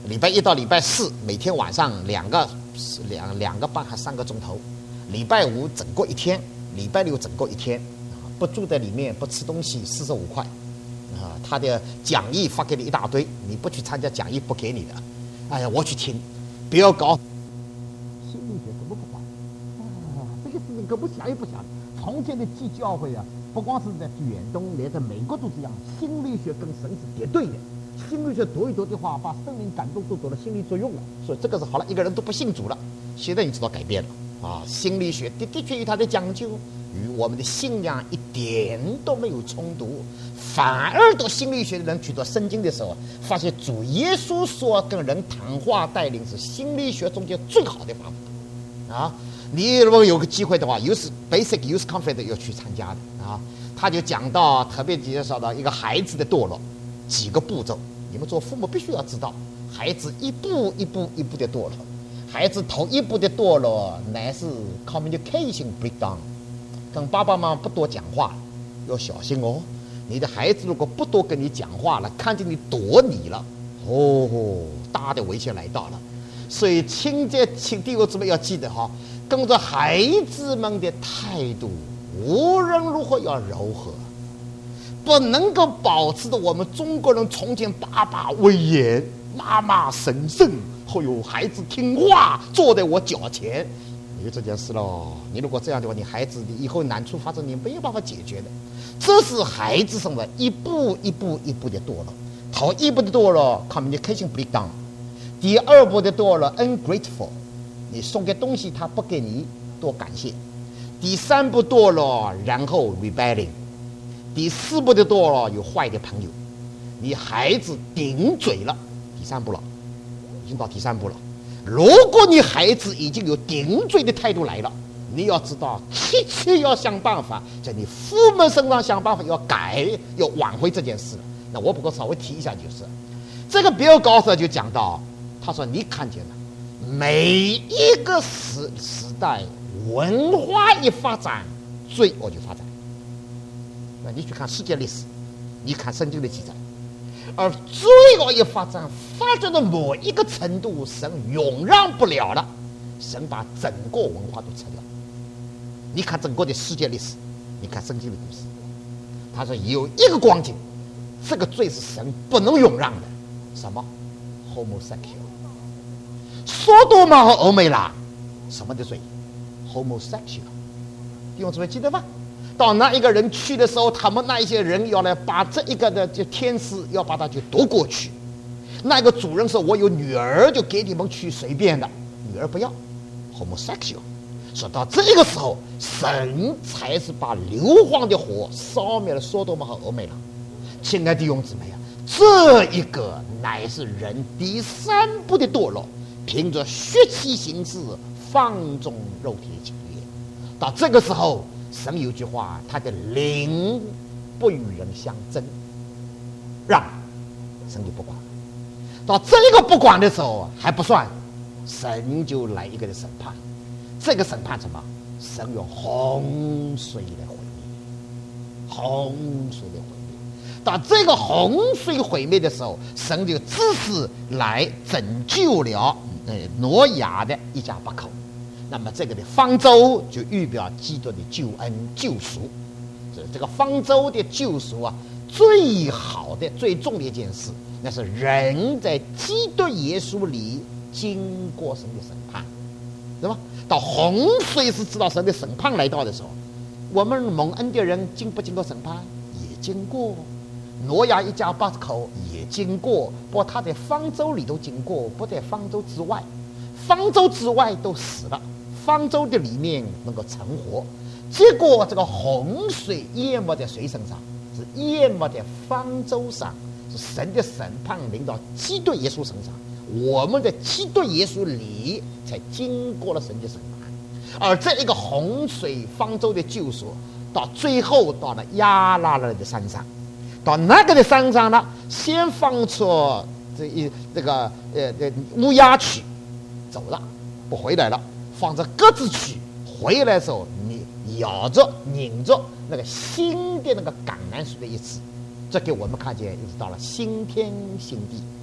礼拜一到礼拜四每天晚上两个两两个半还三个钟头，礼拜五整个一天，礼拜六整个一天，不住在里面不吃东西四十五块，啊，他的讲义发给你一大堆，你不去参加讲义不给你的，哎呀，我去听，不要搞心理学根本不管，啊，这个事情根本想也不想。从前的基教会啊，不光是在远东，连在美国都这样，心理学跟神是叠对的。心理学读一读的话，把生命感动都做了心理作用了，所以这个是好了，一个人都不信主了。现在你知道改变了啊！心理学的的确有它的讲究，与我们的信仰一点都没有冲突，反而到心理学的人去读圣经的时候，发现主耶稣说跟人谈话带领是心理学中间最好的方法啊！你如果有个机会的话 ，use basic use conference 要去参加的啊，他就讲到特别介绍到一个孩子的堕落。几个步骤，你们做父母必须要知道，孩子一步一步一步的堕落，孩子头一步的堕落乃是 communication breakdown， 跟爸爸妈妈不多讲话，要小心哦。你的孩子如果不多跟你讲话了，看见你躲你了，哦，大的危险来到了。所以亲姐亲弟兄姊妹要记得哈，跟着孩子们的态度，无论如何要柔和。不能够保持着我们中国人从前爸爸威严，妈妈神圣，后有孩子听话坐在我脚前，有这件事咯。你如果这样的话，你孩子以后难处发生，你没有办法解决的。这是孩子上的一步一步一步的堕落。头一步的堕落 communication breakdown， 第二步的堕落 ungrateful， 你送给东西他不给你多感谢。第三步堕落，然后 rebelling。第四步的堕落有坏的朋友，你孩子顶嘴了，第三步了，已经到第三步了。如果你孩子已经有顶嘴的态度来了，你要知道，切切要想办法在你父母身上想办法要改，要挽回这件事。那我不过稍微提一下，就是这个比尔高斯就讲到，他说你看见了，每一个时时代文化一发展，罪恶就发展。那你去看世界历史，你看圣经的记载，而罪恶一发展，发展到某一个程度，神容让不了了，神把整个文化都拆掉。你看整个的世界历史，你看圣经的故事，他说有一个光景，这个罪是神不能容让的，什么 homosexual， 索多玛和俄美拉什么的罪 homosexual， 弟兄姊妹记得吧？到那一个人去的时候，他们那一些人要来把这一个的就天使要把他就夺过去。那个主人说：“我有女儿，就给你们去随便的，女儿不要 homosexual。”说到这个时候，神才是把硫磺的火烧灭了索多玛和俄美拉。亲爱的弟兄姊妹啊，这一个乃是人第三步的堕落，凭着血气行事，放纵肉体的情欲。到这个时候，神有句话，他的灵不与人相争，让神就不管。到这个不管的时候还不算，神就来一个的审判。这个审判什么？神用洪水来毁灭，洪水来毁灭。到这个洪水毁灭的时候，神就只是来拯救了呃挪亚的一家八口。那么这个的方舟就预表基督的救恩救赎。这个方舟的救赎啊，最好的最重的一件事，那是人在基督耶稣里经过神的审判，对吧？到洪水是知道神的审判来到的时候，我们蒙恩的人经不经过审判？也经过。挪亚一家八口也经过，不过他在方舟里头经过，不在方舟之外。方舟之外都死了，方舟的里面能够成活。结果这个洪水淹没在谁身上？是淹没在方舟上，是神的审判临到基督耶稣身上。我们在基督耶稣里才经过了神的审判，而这一个洪水方舟的救赎，到最后到了亚拉勒的山上，到那个的山上呢，先放出这一这个呃呃乌鸦去，走了不回来了，放着鸽子去，回来的时候你咬着拧着那个新的那个橄榄树的意思，这给我们看见一直到了新天新地。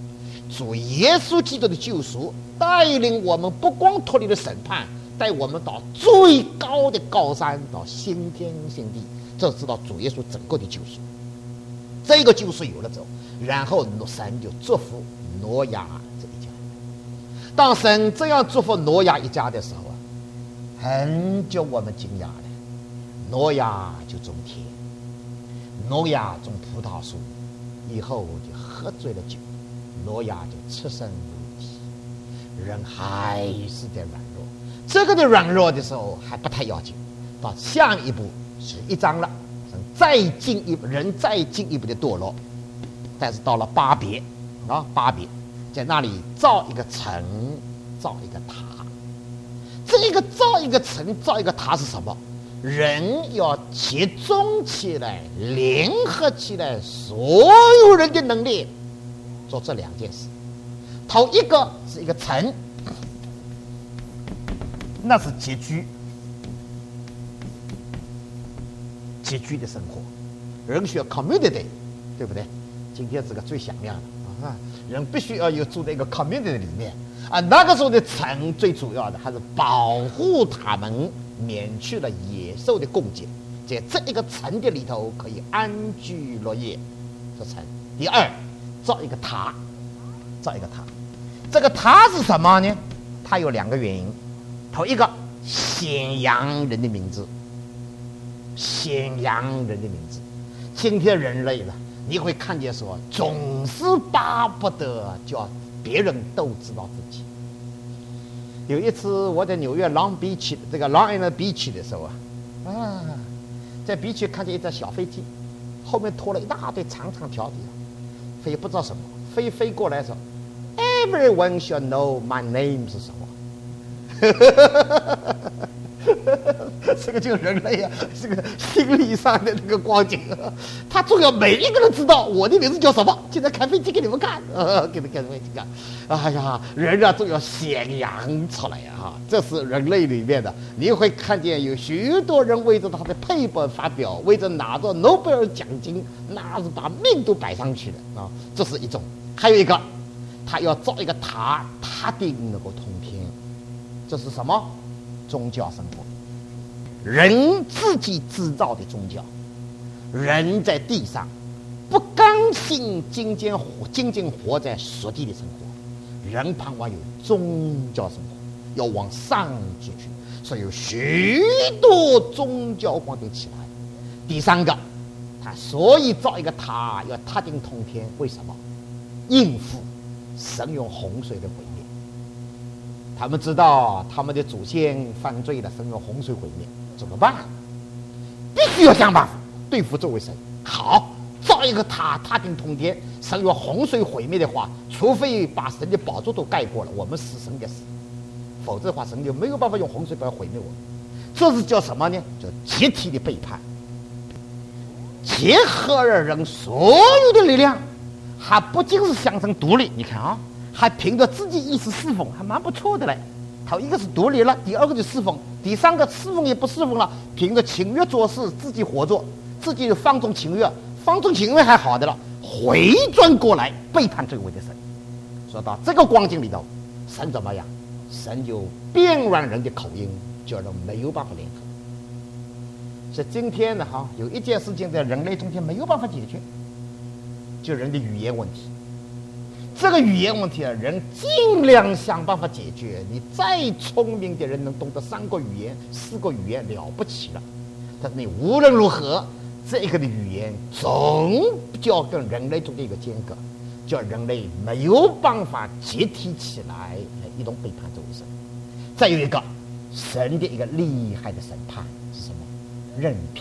主耶稣基督的救赎，带领我们不光脱离了审判，带我们到最高的高山，到新天新地。这知道主耶稣整个的救赎。这个救赎有了之后，然后神就祝福挪亚这一家。当神这样祝福挪亚一家的时候啊，很叫我们惊讶了。挪亚就种田，挪亚种葡萄树，以后就喝醉了酒，挪亚就赤身露体。人还是在软弱，这个的软弱的时候还不太要紧，到下一步是一章了，再进一步，人再进一步的堕落。但是到了巴别啊，巴别在那里造一个城，造一个塔。这个造一个城，造一个塔是什么？人要集中起来，联合起来，所有人的能力做这两件事。头一个是一个城，那是拮据，拮据的生活，人需要 community， 对不对？今天这个最响亮的啊，人必须要有住在一个 community 里面啊。那个时候的城最主要的还是保护他们免去了野兽的攻击，在这一个城的里头可以安居乐业。这城。第二，造一个塔，造一个塔。这个塔是什么呢？它有两个原因。头一个，显扬人的名字，显扬人的名字。今天人类呢，你会看见说，总是巴不得叫别人都知道自己。有一次我在纽约 Long Beach 这个 Long Island Beach 的时候啊，啊，在 Beach 看见一架小飞机，后面拖了一大堆长长条的，飞不知道什么，飞飞过来说 ，Everyone should know my name 是什么？这个就是人类啊，这个心理上的那个光景啊，他重要每一个人知道我的名字叫什么。现在开飞机给你们看，呃，给你开飞机看。哎呀，人啊，都要显扬出来啊！这是人类里面的，你会看见有许多人为着他的配本发表，为着拿着诺贝尔奖金，那是把命都摆上去了啊！这是一种。还有一个，他要造一个塔，塔顶能够通天。这是什么？宗教生活。人自己制造的宗教，人在地上不甘心仅仅活仅仅活在属地的生活，人盼望有宗教生活，要往上去去，所以有许多宗教光景起来。第三个，他所以造一个塔，要塔顶通天，为什么？应付神用洪水的毁灭。他们知道他们的祖先犯罪了，神用洪水毁灭。怎么办？必须要想办法对付这位神。好，造一个塔，塔顶通天。神若洪水毁灭的话，除非把神的宝座都盖过了，我们死神的死，否则的话，神就没有办法用洪水来毁灭我们。这是叫什么呢？叫集体的背叛。结合了人所有的力量，还不仅是想成独立，你看啊，还凭着自己意识侍奉，还蛮不错的嘞。他一个是独立了，第二个就侍奉，第三个侍奉也不侍奉了，凭着情欲做事，自己活着，自己放纵情欲，放纵情欲还好的了，回转过来背叛这位的神。说到这个光景里头，神怎么样？神就变软人的口音，叫人没有办法联合。所以今天呢，哈，有一件事情在人类中间没有办法解决，就是人的语言问题。这个语言问题啊，人尽量想办法解决。你再聪明的人能懂得三个语言、四个语言了不起了，但是你无论如何，这个的语言总叫跟人类中的一个间隔，叫人类没有办法集体起来来一同背叛这位神。再有一个，神的一个厉害的审判是什么？任凭，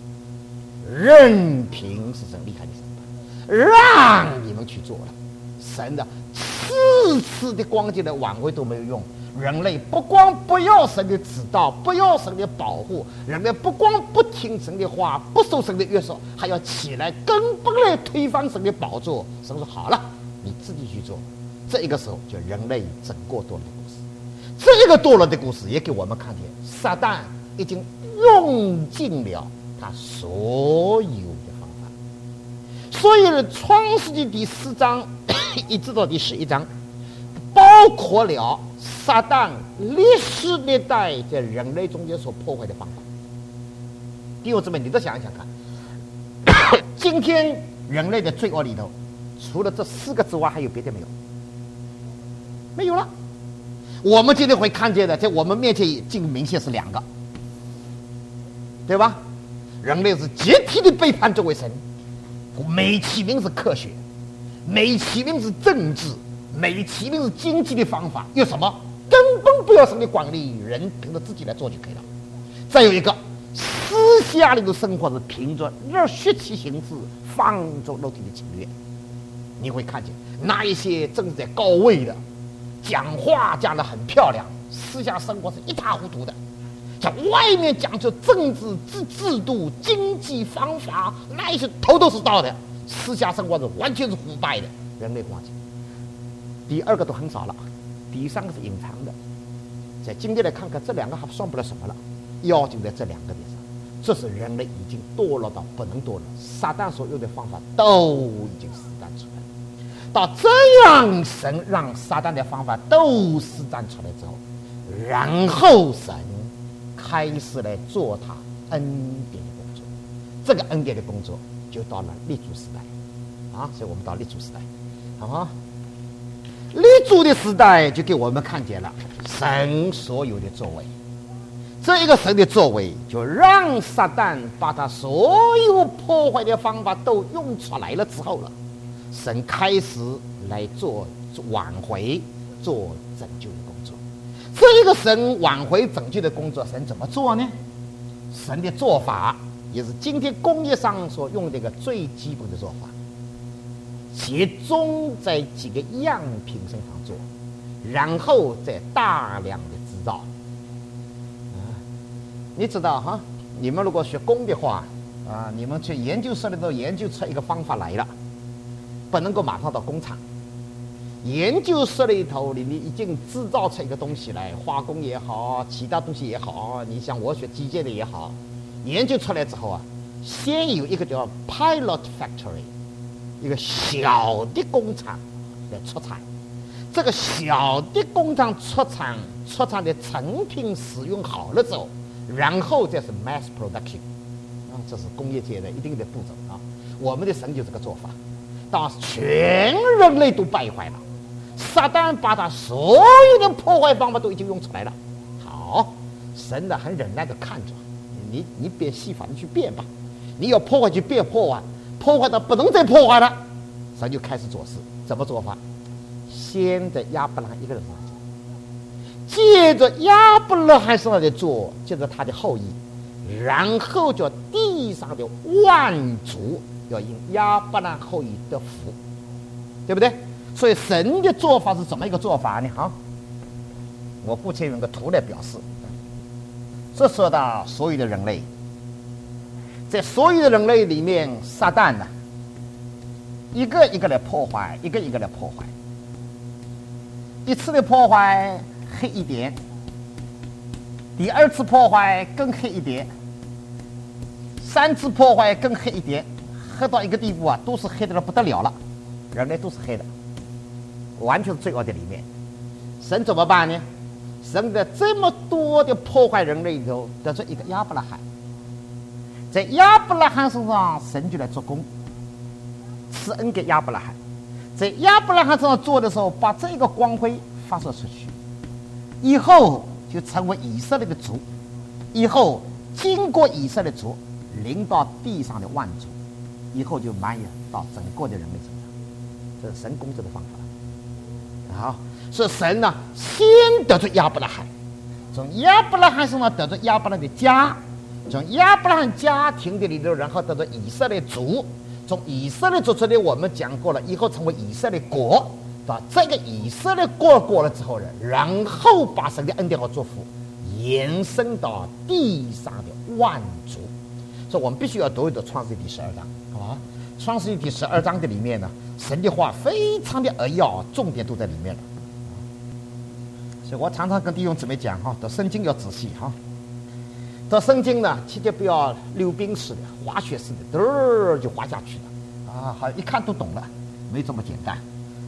任凭是神厉害的审判，让你们去做了。神的次次的光景的挽回都没有用，人类不光不要神的指导，不要神的保护，人类不光不听神的话，不受神的约束，还要起来根本来推翻神的宝座。神说好了，你自己去做。这一个时候就人类整个堕落的故事。这个堕落的故事也给我们看见，撒旦已经用尽了他所有的方法。所以呢，创世纪第四章一直到第十一章，包括了撒旦历史历代在人类中间所破坏的方法。弟兄姊妹，你都想一想看，今天人类的罪恶里头，除了这四个之外，还有别的没有？没有了。我们今天会看见的，在我们面前已经明显是两个，对吧？人类是集体的背叛这位神，美其名是科学，美其名是政治，美其名是经济的方法，有什么？根本不要什么管理，人凭着自己来做就可以了。再有一个，私下里的生活是凭着热血气行事，放纵肉体的情欲。你会看见那一些政治在高位的，讲话讲得很漂亮，私下生活是一塌糊涂的。在外面讲究政治制制度、经济方法，那一些头头是道的，私下生活是完全是腐败的。人类关系，第二个都很少了，第三个是隐藏的。在今天来看看，这两个还算不了什么了，要紧在这两个点上，这是人类已经堕落到不能堕落，撒旦所用的方法都已经施展出来了。到这样，神让撒旦的方法都施展出来之后，然后神开始来做他恩典的工作。这个恩典的工作就到了立主时代啊，所以我们到立主时代，好吗？立主的时代就给我们看见了神所有的作为。这一个神的作为，就让撒旦把他所有破坏的方法都用出来了之后了，神开始来做挽回、做拯救的工作。这一个神挽回拯救的工作，神怎么做呢？神的做法也是今天工业上所用的一个最基本的做法，集中在几个样品身上做，然后再大量的制造。啊，你知道哈？你们如果学工的话，啊，你们去研究室里头研究出一个方法来了，不能够马上到工厂。研究室里头，你你已经制造出一个东西来，化工也好，其他东西也好，你像我学机械的也好，研究出来之后啊，先有一个叫 pilot factory， 一个小的工厂来出产。这个小的工厂出产出产的成品使用好了之后，然后再是 mass production， 啊，这是工业界的一定的步骤啊。我们的神就这个做法，当全人类都败坏了。撒旦把他所有的破坏方法都已经用出来了。好，神呢很忍耐的看着你，你变戏法，你去变吧。你要破坏就变破坏，破坏到不能再破坏了，神就开始做事。怎么做法？先在亚伯拉罕一个人身上做，接着亚伯拉罕身上的做，接着他的后裔，然后叫地上的万族要因亚伯拉罕后裔得福，对不对？所以神的做法是怎么一个做法呢？好，我目前用个图来表示。这说到所有的人类，在所有的人类里面，撒旦呢，一个一个来破坏，一个一个来破坏。一次的破坏黑一点，第二次破坏更黑一点，三次破坏更黑一点，黑到一个地步啊，都是黑的不得了了，人类都是黑的。完全是罪恶的里面，神怎么办呢？神在这么多的破坏人类里头，得出一个亚伯拉罕，在亚伯拉罕身上，神就来做工，赐恩给亚伯拉罕，在亚伯拉罕身上做的时候，把这个光辉发射出去，以后就成为以色列的族，以后经过以色列族，临到地上的万族，以后就蔓延到整个的人类身上，这是神工作的方法。好，所以神呢，先得出亚伯拉罕，从亚伯拉罕身上得出亚伯拉罕的家，从亚伯拉罕家庭的里头，然后得出以色列族，从以色列族这里我们讲过了，以后成为以色列国，到这个以色列国过了之后呢，然后把神的恩典和祝福延伸到地上的万族。所以我们必须要读一读创世记第十二章，好吧？创世记第十二章的里面呢，神的话非常的扼要，重点都在里面了。所以我常常跟弟兄姊妹讲哈，读圣经要仔细哈。读圣经呢，切记不要溜冰式的、滑雪式的，嘚儿就滑下去了啊！好，一看都懂了，没这么简单。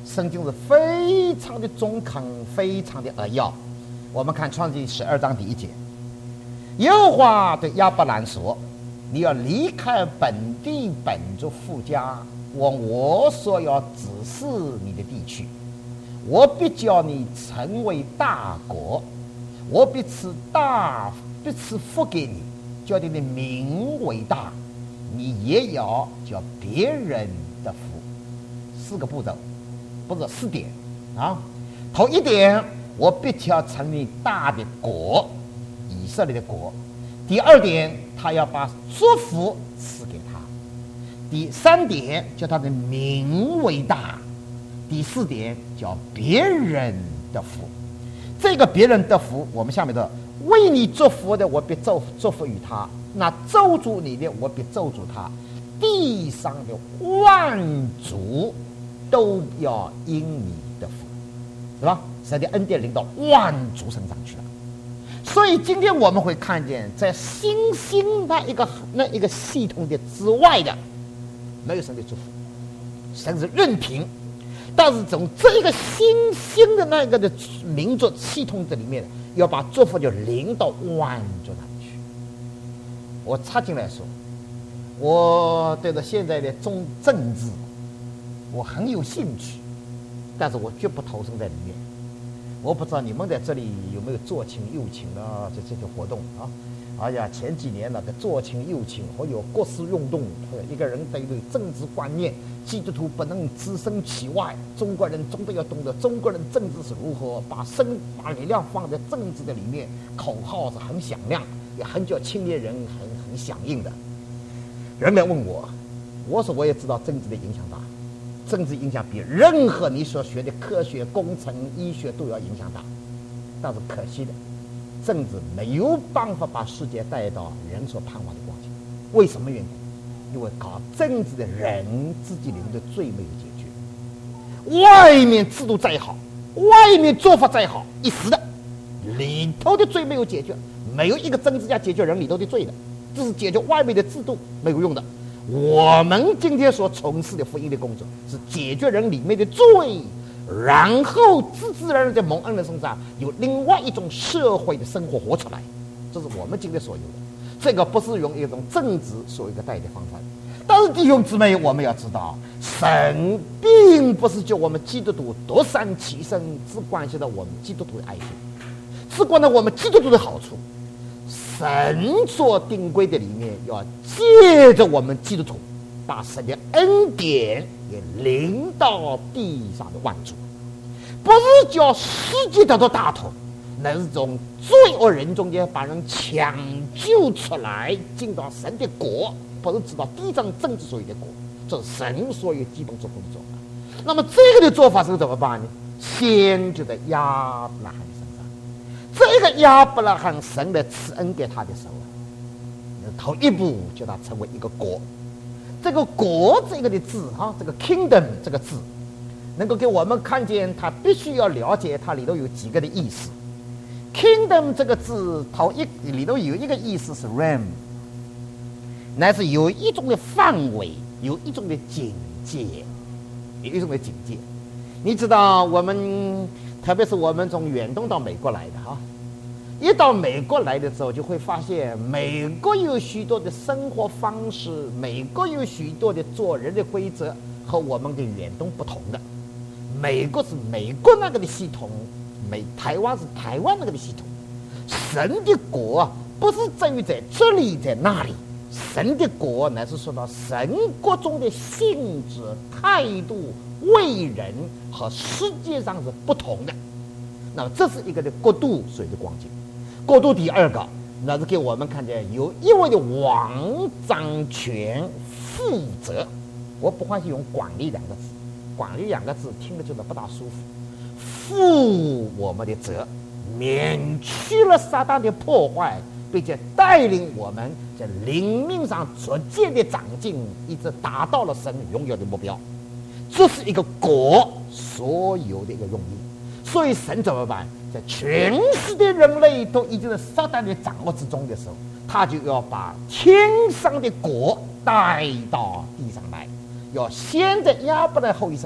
圣经是非常的中肯，非常的扼要。我们看创世纪十二章第一节，耶和华对亚伯兰说：“你要离开本地本族父家，往我所要指示你的地去。我必叫你成为大国，我必赐大必赐福给你，叫你的名为大，你也要叫别人的福。”四个步骤，不是四点啊。头一点，我必要成立大的国，以色列的国。第二点，他要把祝福赐给他。第三点，叫他的名为大。第四点，叫别人的福。这个别人的福，我们下面的为你祝福的，我必祝祝福于他；那咒诅你的，我必咒诅他。地上的万族都要因你的福，是吧？神的恩典临到万族身上去了。所以今天我们会看见，在新兴那一个那一个系统的之外的，没有神的祝福，神是任凭。但是从这个新兴的那个的民族系统这里面，要把祝福就临到万族那里去。我插进来说，我对着现在的中政治，我很有兴趣，但是我绝不投身在里面。我不知道你们在这里有没有左倾右倾的这这些活动啊？哎呀，前几年那个左倾右倾，还有国事运动，一个人对对政治观念，基督徒不能置身其外，中国人总得要懂得中国人政治是如何，把身把力量放在政治的里面，口号是很响亮，也很叫青年人很很响应的。人们问我，我说我也知道政治的影响大，政治影响比任何你所学的科学、工程、医学都要影响大。但是可惜的，政治没有办法把世界带到人所盼望的光景。为什么缘故？因为搞政治的人自己里面的罪没有解决。外面制度再好，外面做法再好，一时的，里头的罪没有解决。没有一个政治家解决人里头的罪的，只是解决外面的制度没有用的。我们今天所从事的福音的工作，是解决人里面的罪，然后自自然然在蒙恩人身上有另外一种社会的生活活出来，这是我们今天所有的。这个不是用一种政治所一个带的方法。但是弟兄姊妹，我们要知道，神并不是叫我们基督徒独善其身，只关系到我们基督徒的爱心，只关到我们基督徒的好处。神所定规的里面，要借着我们基督徒，把神的恩典也临到地上的万族，不是叫世界得到大头，乃是从罪恶人中间把人抢救出来，进到神的国，不是知道地上政治所有的国，这是神所有基本做工的做法。那么这个的做法是怎么办呢？先就在亚伯拉罕身上，这个亚伯拉罕神的赐恩给他的时候，头一步叫他成为一个国。这个国这个的字哈，这个 kingdom 这个字，能够给我们看见，他必须要了解它里头有几个的意思。kingdom 这个字头一里头有一个意思是 realm， 乃是有一种的范围，有一种的境界，有一种的境界。你知道，我们特别是我们从远东到美国来的哈，一到美国来的时候，就会发现美国有许多的生活方式，美国有许多的做人的规则和我们的远东不同的。美国是美国那个的系统，美台湾是台湾那个的系统。神的国啊，不是在于在这里在那里，神的国乃是说到神国中的性质、态度、为人和世界上是不同的。那么这是一个的国度所有的光景。国度第二个，那是给我们看见有一位的王掌权负责。我不欢喜用管理两个字，管理两个字听着觉得不大舒服。负我们的责，免去了撒旦的破坏，并且带领我们在灵命上逐渐的长进，一直达到了神荣耀的目标。这是一个国所有的一个用意。所以神怎么办？在全世界人类都已经在撒旦的掌握之中的时候，他就要把天上的国带到地上来，要先在亚伯拉罕后裔身上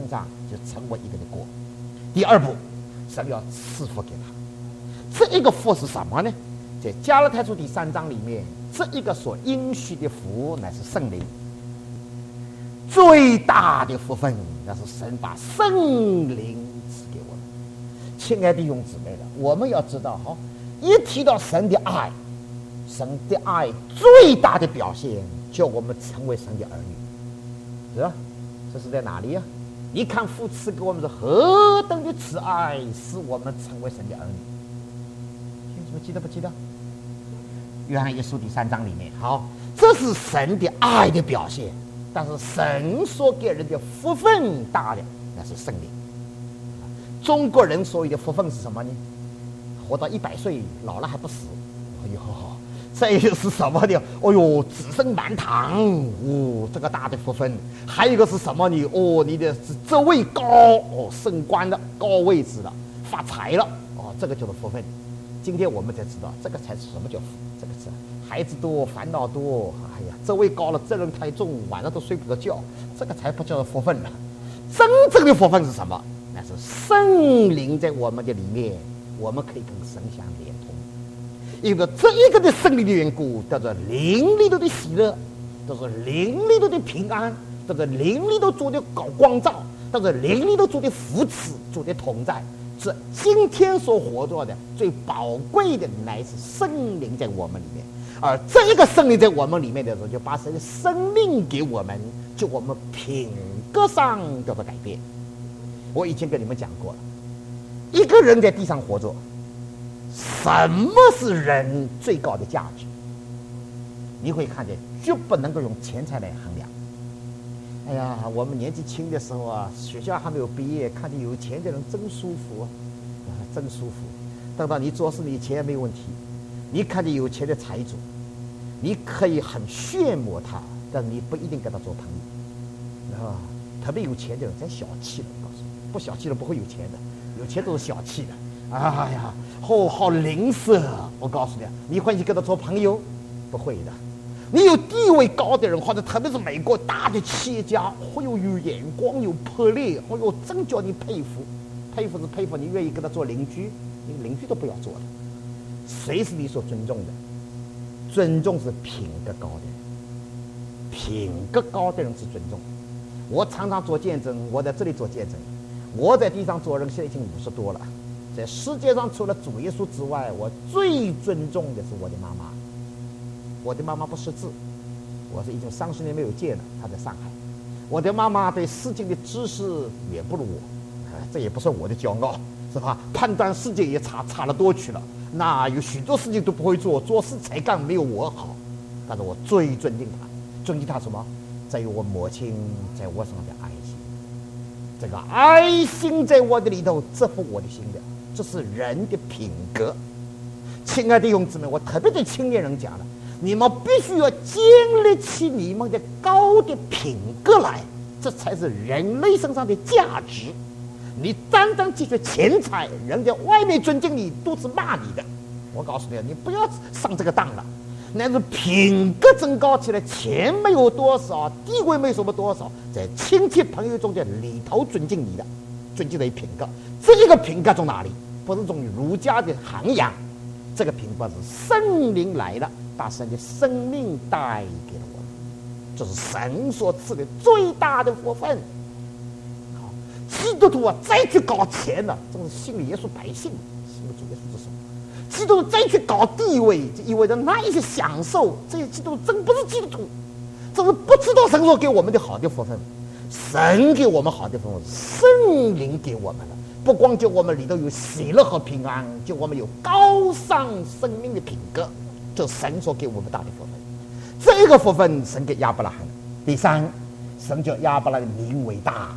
就成为一个的国。第二步，神要赐福给他。这一个福是什么呢？在加拉太书第三章里面，这一个所应许的福乃是圣灵。最大的福分，那是神把圣灵赐给我们。亲爱的弟兄姊妹了，我们要知道哈，一提到神的爱，神的爱最大的表现，叫我们成为神的儿女，是吧？这是在哪里啊？你看父赐给我们是何等的慈爱，使我们成为神的儿女。你们记得不记得？约翰一书第三章里面，好，这是神的爱的表现。但是神所给人的福分大的，那是圣灵。中国人所谓的福分是什么呢？活到一百岁，老了还不死。哎呦，这是什么呢？哦呦，子孙满堂，哦，这个大的福分。还有一个是什么呢？哦，你的职位高，哦，升官了，高位置了，发财了，哦，这个叫做福分。今天我们才知道，这个才是什么叫福。这个是孩子多，烦恼多，哎呀，职位高了，责任太重，晚上都睡不着觉，这个才不叫做福分了。真正的福分是什么？那是圣灵在我们的里面，我们可以跟神相连通。因为这一个的圣灵的缘故，叫做灵里头的喜乐，叫做灵里头的平安，叫做灵里头做的搞光照，叫做灵里头做的扶持，做的同在。这今天所活着的最宝贵的，乃是圣灵在我们里面。而这一个圣灵在我们里面的时候，就把神的生命给我们，就我们品格上得到改变。我以前跟你们讲过了，一个人在地上活着，什么是人最高的价值？你会看见，绝不能够用钱财来衡量。哎呀，我们年纪轻的时候啊，学校还没有毕业，看见有钱的人真舒服啊，啊真舒服。等到你做事，你钱没有问题。你看见有钱的财主，你可以很羡慕他，但你不一定跟他做朋友啊。特别有钱的人真小气了，我告诉你，不小气了不会有钱的，有钱都是小气的。哎呀，好好吝啬，我告诉你，你会去跟他做朋友？不会的。你有地位高的人，或者特别是美国大的企业家，会有有眼光，有魄力，会有真叫你佩服。佩服是佩服，你愿意跟他做邻居，你邻居都不要做了。谁是你所尊重的？尊重是品格高的人，品格高的人是尊重。我常常做见证，我在这里做见证。我在地上做人，现在已经五十多了。在世界上除了主耶稣之外，我最尊重的是我的妈妈。我的妈妈不识字，我是已经三十年没有见了。她在上海。我的妈妈对世界的知识也不如我，啊，这也不是我的骄傲，是吧？判断世界也差差了多去了。那有许多事情都不会做，做事才干没有我好。但是我最尊敬她，尊敬她什么？在于我母亲在我身上的爱心。这个爱心在我的里头折服我的心的，这是人的品格。亲爱的弟兄姊妹，我特别对青年人讲了，你们必须要建立起你们的高的品格来，这才是人类身上的价值。你单单解决钱财，人在外面尊敬你都是骂你的。我告诉你，你不要上这个当了。那是品格增高起来，钱没有多少，地位没什么多少，在亲戚朋友中间里头尊敬你的，尊敬的品格。这个品格从哪里？不是从儒家的涵养，这个品格是圣灵来了，把神的生命带给了我们，这是神所赐的最大的福分。好，基督徒啊，再去搞钱了，真是信了耶稣百姓，信了主耶稣之手。基督徒再去搞地位，就意味着那一些享受，这些基督徒真不是基督徒，这是不知道神所给我们的好的福分。神给我们好的福分，圣灵给我们了，不光叫我们里头有喜乐和平安，叫我们有高尚生命的品格，这是神所给我们大的福分。这个福分神给亚伯拉罕。第三，神叫亚伯拉罕的名为大。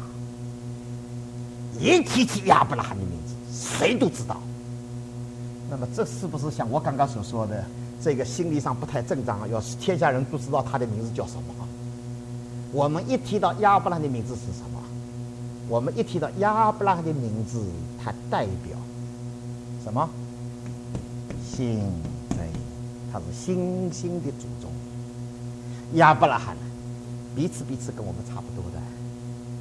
一提起亚伯拉罕的名字，谁都知道。那么这是不是像我刚刚所说的，这个心理上不太正常？要是天下人都知道他的名字叫什么？我们一提到亚伯拉罕的名字是什么？我们一提到亚伯拉罕的名字，它代表什么？信对，他是星星的祖宗。亚伯拉罕彼此彼此跟我们差不多的，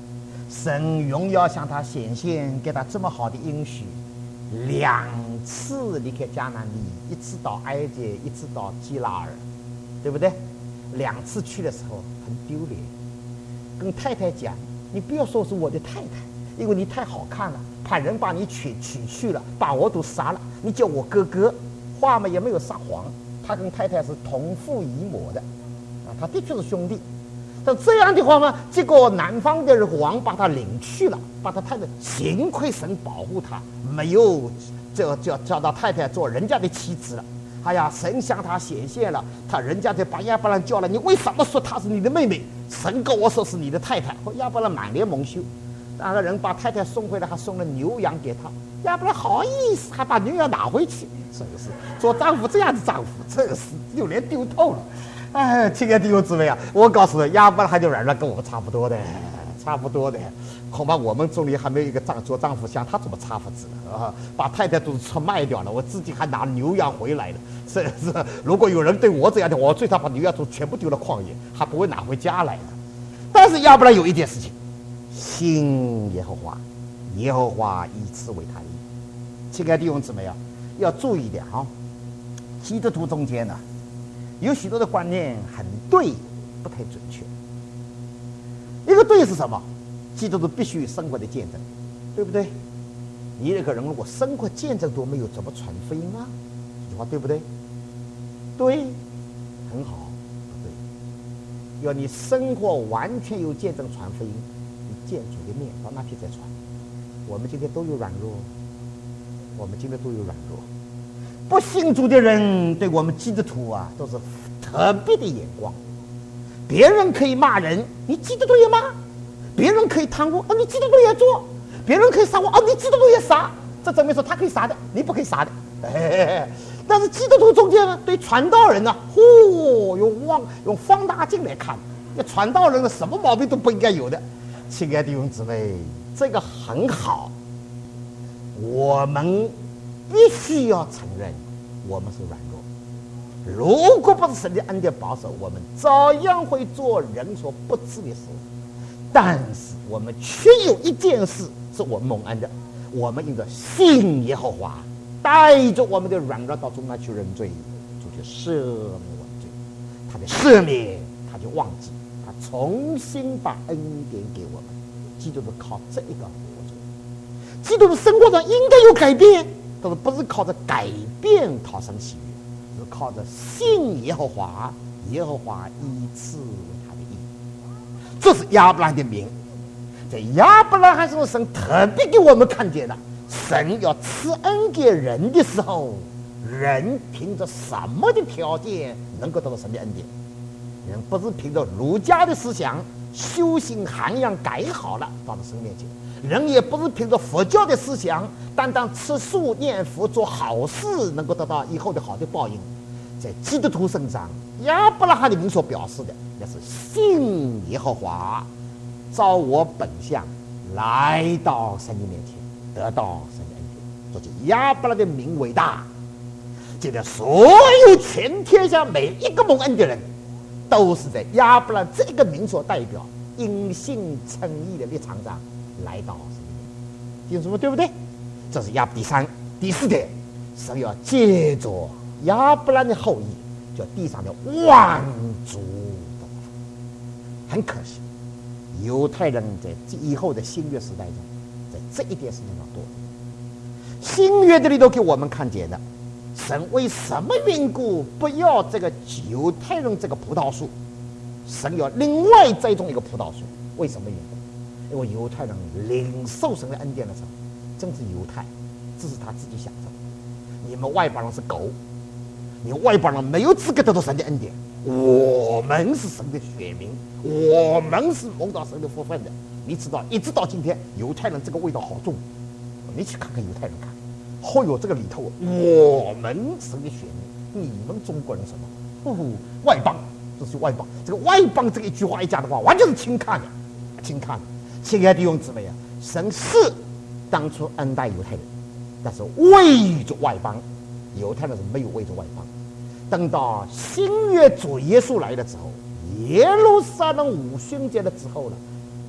神荣耀向他显现，给他这么好的应许，两次离开迦南地，一次到埃及，一次到基拉尔，对不对？两次去的时候很丢脸，跟太太讲，你不要说是我的太太，因为你太好看了，怕人把你娶娶去了，把我都杀了，你叫我哥哥，话嘛也没有撒谎，他跟太太是同父异母的啊，他的确是兄弟。但这样的话嘛，结果南方的王把他领去了，把他太太，幸亏神保护他，没有这叫叫他太太做人家的妻子了。哎呀，神向他显现了，他人家就把亚伯兰叫了，你为什么说她是你的妹妹？神跟我说是你的太太。亚伯兰满脸蒙羞，那个人把太太送回来，还送了牛羊给他。亚伯兰好意思，还把牛羊拿回去，真是做丈夫这样的丈夫，真是有脸丢透了。哎，亲爱的弟兄姊妹啊，我告诉你，亚伯拉罕的软弱跟我们差不多的，差不多的。恐怕我们这里还没有一个丈做丈夫像他这么差法子了啊！把太太都出卖掉了，我自己还拿牛羊回来了。是是，如果有人对我这样的，我最少把牛羊都全部丢到旷野，还不会拿回家来的。但是亚伯拉罕有一件事情，信耶和华，耶和华以此为他的义。亲爱的弟兄姊妹啊，要注意一点啊！基督徒中间呢、啊。有许多的观念很对，不太准确。一个对是什么？基督徒必须生活的见证，对不对？你这个人如果生活见证都没有，怎么传福音啊？这句话对不对？对，很好，不对。要你生活完全有见证传福音，你见主的面，到那天再传。我们今天都有软弱，我们今天都有软弱。不信主的人对我们基督徒啊都是特别的眼光，别人可以骂人，你基督徒也骂；别人可以贪污，哦，你基督徒也做；别人可以杀我，哦，你基督徒也杀。这证明说他可以杀的，你不可以杀的。哎，但是基督徒中间呢，对传道人呢、啊，嚯、哦，用望用放大镜来看，那传道人的什么毛病都不应该有的。亲爱的弟兄姊妹，这个很好，我们必须要承认我们是软弱，如果不是神的恩典保守，我们照样会做人所不知的事。但是我们却有一件事是我们蒙恩的，我们应该信耶和华，带着我们的软弱到主那去认罪，主就赦免我们罪，他的赦免他就忘记，他重新把恩典给我们。基督徒靠这一个活着，基督徒生活上应该有改变，但是不是靠着改变讨神喜悦，是靠着信耶和华，耶和华以此为他的义。这是亚伯拉罕的名，在亚伯拉罕身上，神特别给我们看见了，神要赐恩给人的时候，人凭着什么的条件能够得到神的恩典？人不是凭着儒家的思想、修行涵养改好了到了神面前。人也不是凭着佛教的思想，单单吃素念佛做好事，能够得到以后的好的报应。在基督徒身上，亚伯拉罕的名所表示的，那是信耶和华，照我本相来到神的面前，得到神的恩典。所以亚伯拉罕的名伟大，现在所有全天下每一个蒙恩的人，都是在亚伯拉罕这个名所代表因信称义的立场上来到神的面前，听什么对不对？这是亚第三第四点，神要借着亚伯拉罕的后裔，叫地上的万族得福。很可惜，犹太人在以后的新约时代中，在这一点事情上多。新约的里头给我们看见的，神为什么缘故不要这个犹太人这个葡萄树？神要另外栽种一个葡萄树，为什么缘故？因为犹太人领受神的恩典的时候，真是犹太，这是他自己享受。你们外邦人是狗，你外邦人没有资格得到神的恩典。我们是神的选民，我们是蒙到神的福分的。你知道，一直到今天，犹太人这个味道好重。你去看看犹太人看，后有这个里头，我们神的选民，你们中国人什么？哦，外邦，这是外邦。这个外邦这个一句话一讲的话，完全是轻看的，轻看的。亲爱的弟兄姊妹啊，神是当初恩待犹太人，但是为着外邦，犹太人是没有为着外邦。等到新约主耶稣来了之后，耶路撒冷五旬节了之后了，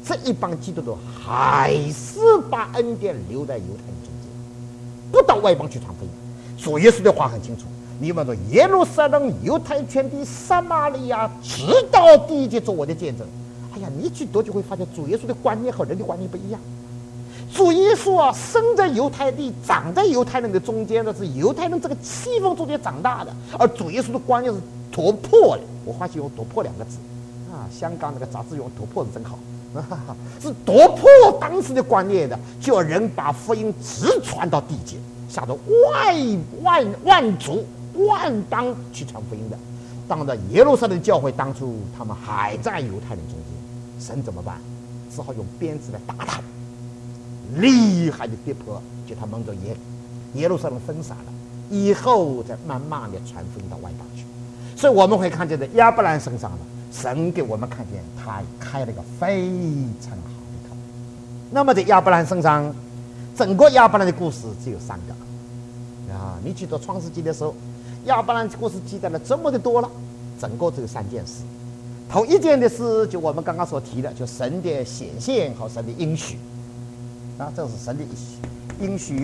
这一帮基督徒还是把恩典留在犹太人中间，不到外邦去传福音。主耶稣的话很清楚，你们说耶路撒冷、犹太全地、撒玛利亚，直到地极做我的见证。哎呀，你去多就会发现主耶稣的观念和人的观念不一样。主耶稣啊，生在犹太地，长在犹太人的中间的，是犹太人这个气氛中间长大的。而主耶稣的观念是突破的，我发现用突破两个字啊，香港那个杂志用突破是真好，啊、是突破当时的观念的，叫人把福音直传到地界，下到万万万族万邦去传福音的。当然，耶路撒冷教会当初他们还在犹太人中间，神怎么办？只好用鞭子来打他们。厉害的逼迫，就他蒙着耶耶路撒冷分散了，以后再慢慢的传福音到外邦去。所以我们会看见在亚伯兰身上呢，神给我们看见他开了一个非常好的头。那么在亚伯兰身上，整个亚伯兰的故事只有三个啊。你记得创世纪的时候，亚伯兰故事记载了这么的多了，整个只有三件事。头一件的事，就我们刚刚所提的，就神的显现和神的应许。啊，这是神的应许，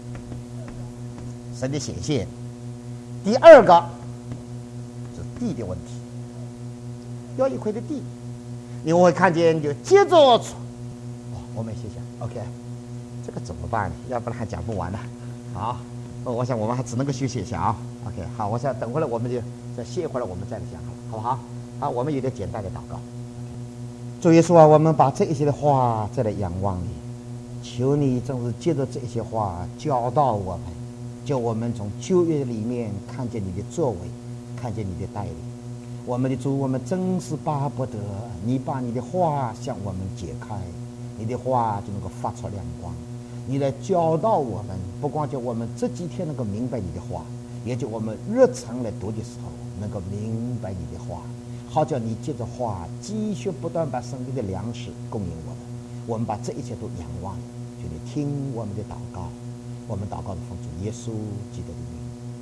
神的显现。第二个是地的问题，要一块的地，你会看见就接着，哦，我们歇下 ，OK， 这个怎么办呢？要不然还讲不完呢。好，我想我们还只能够休息一下啊。OK， 好，我想等会儿我们就再歇一会儿，我们再来讲好了，好不好？好，我们有点简单的祷告。主耶稣啊，我们把这一些的话再来仰望你。求你正是借着这些话教导我们，叫我们从旧约里面看见你的作为，看见你的带领。我们的主，我们真是巴不得你把你的话向我们解开，你的话就能够发出亮光。你来教导我们，不光叫我们这几天能够明白你的话，也叫我们日常来读的时候能够明白你的话，好叫你借着话继续不断把生命的粮食供应我们。我们把这一切都仰望，求你听我们的祷告。我们祷告的奉主耶稣基督的名。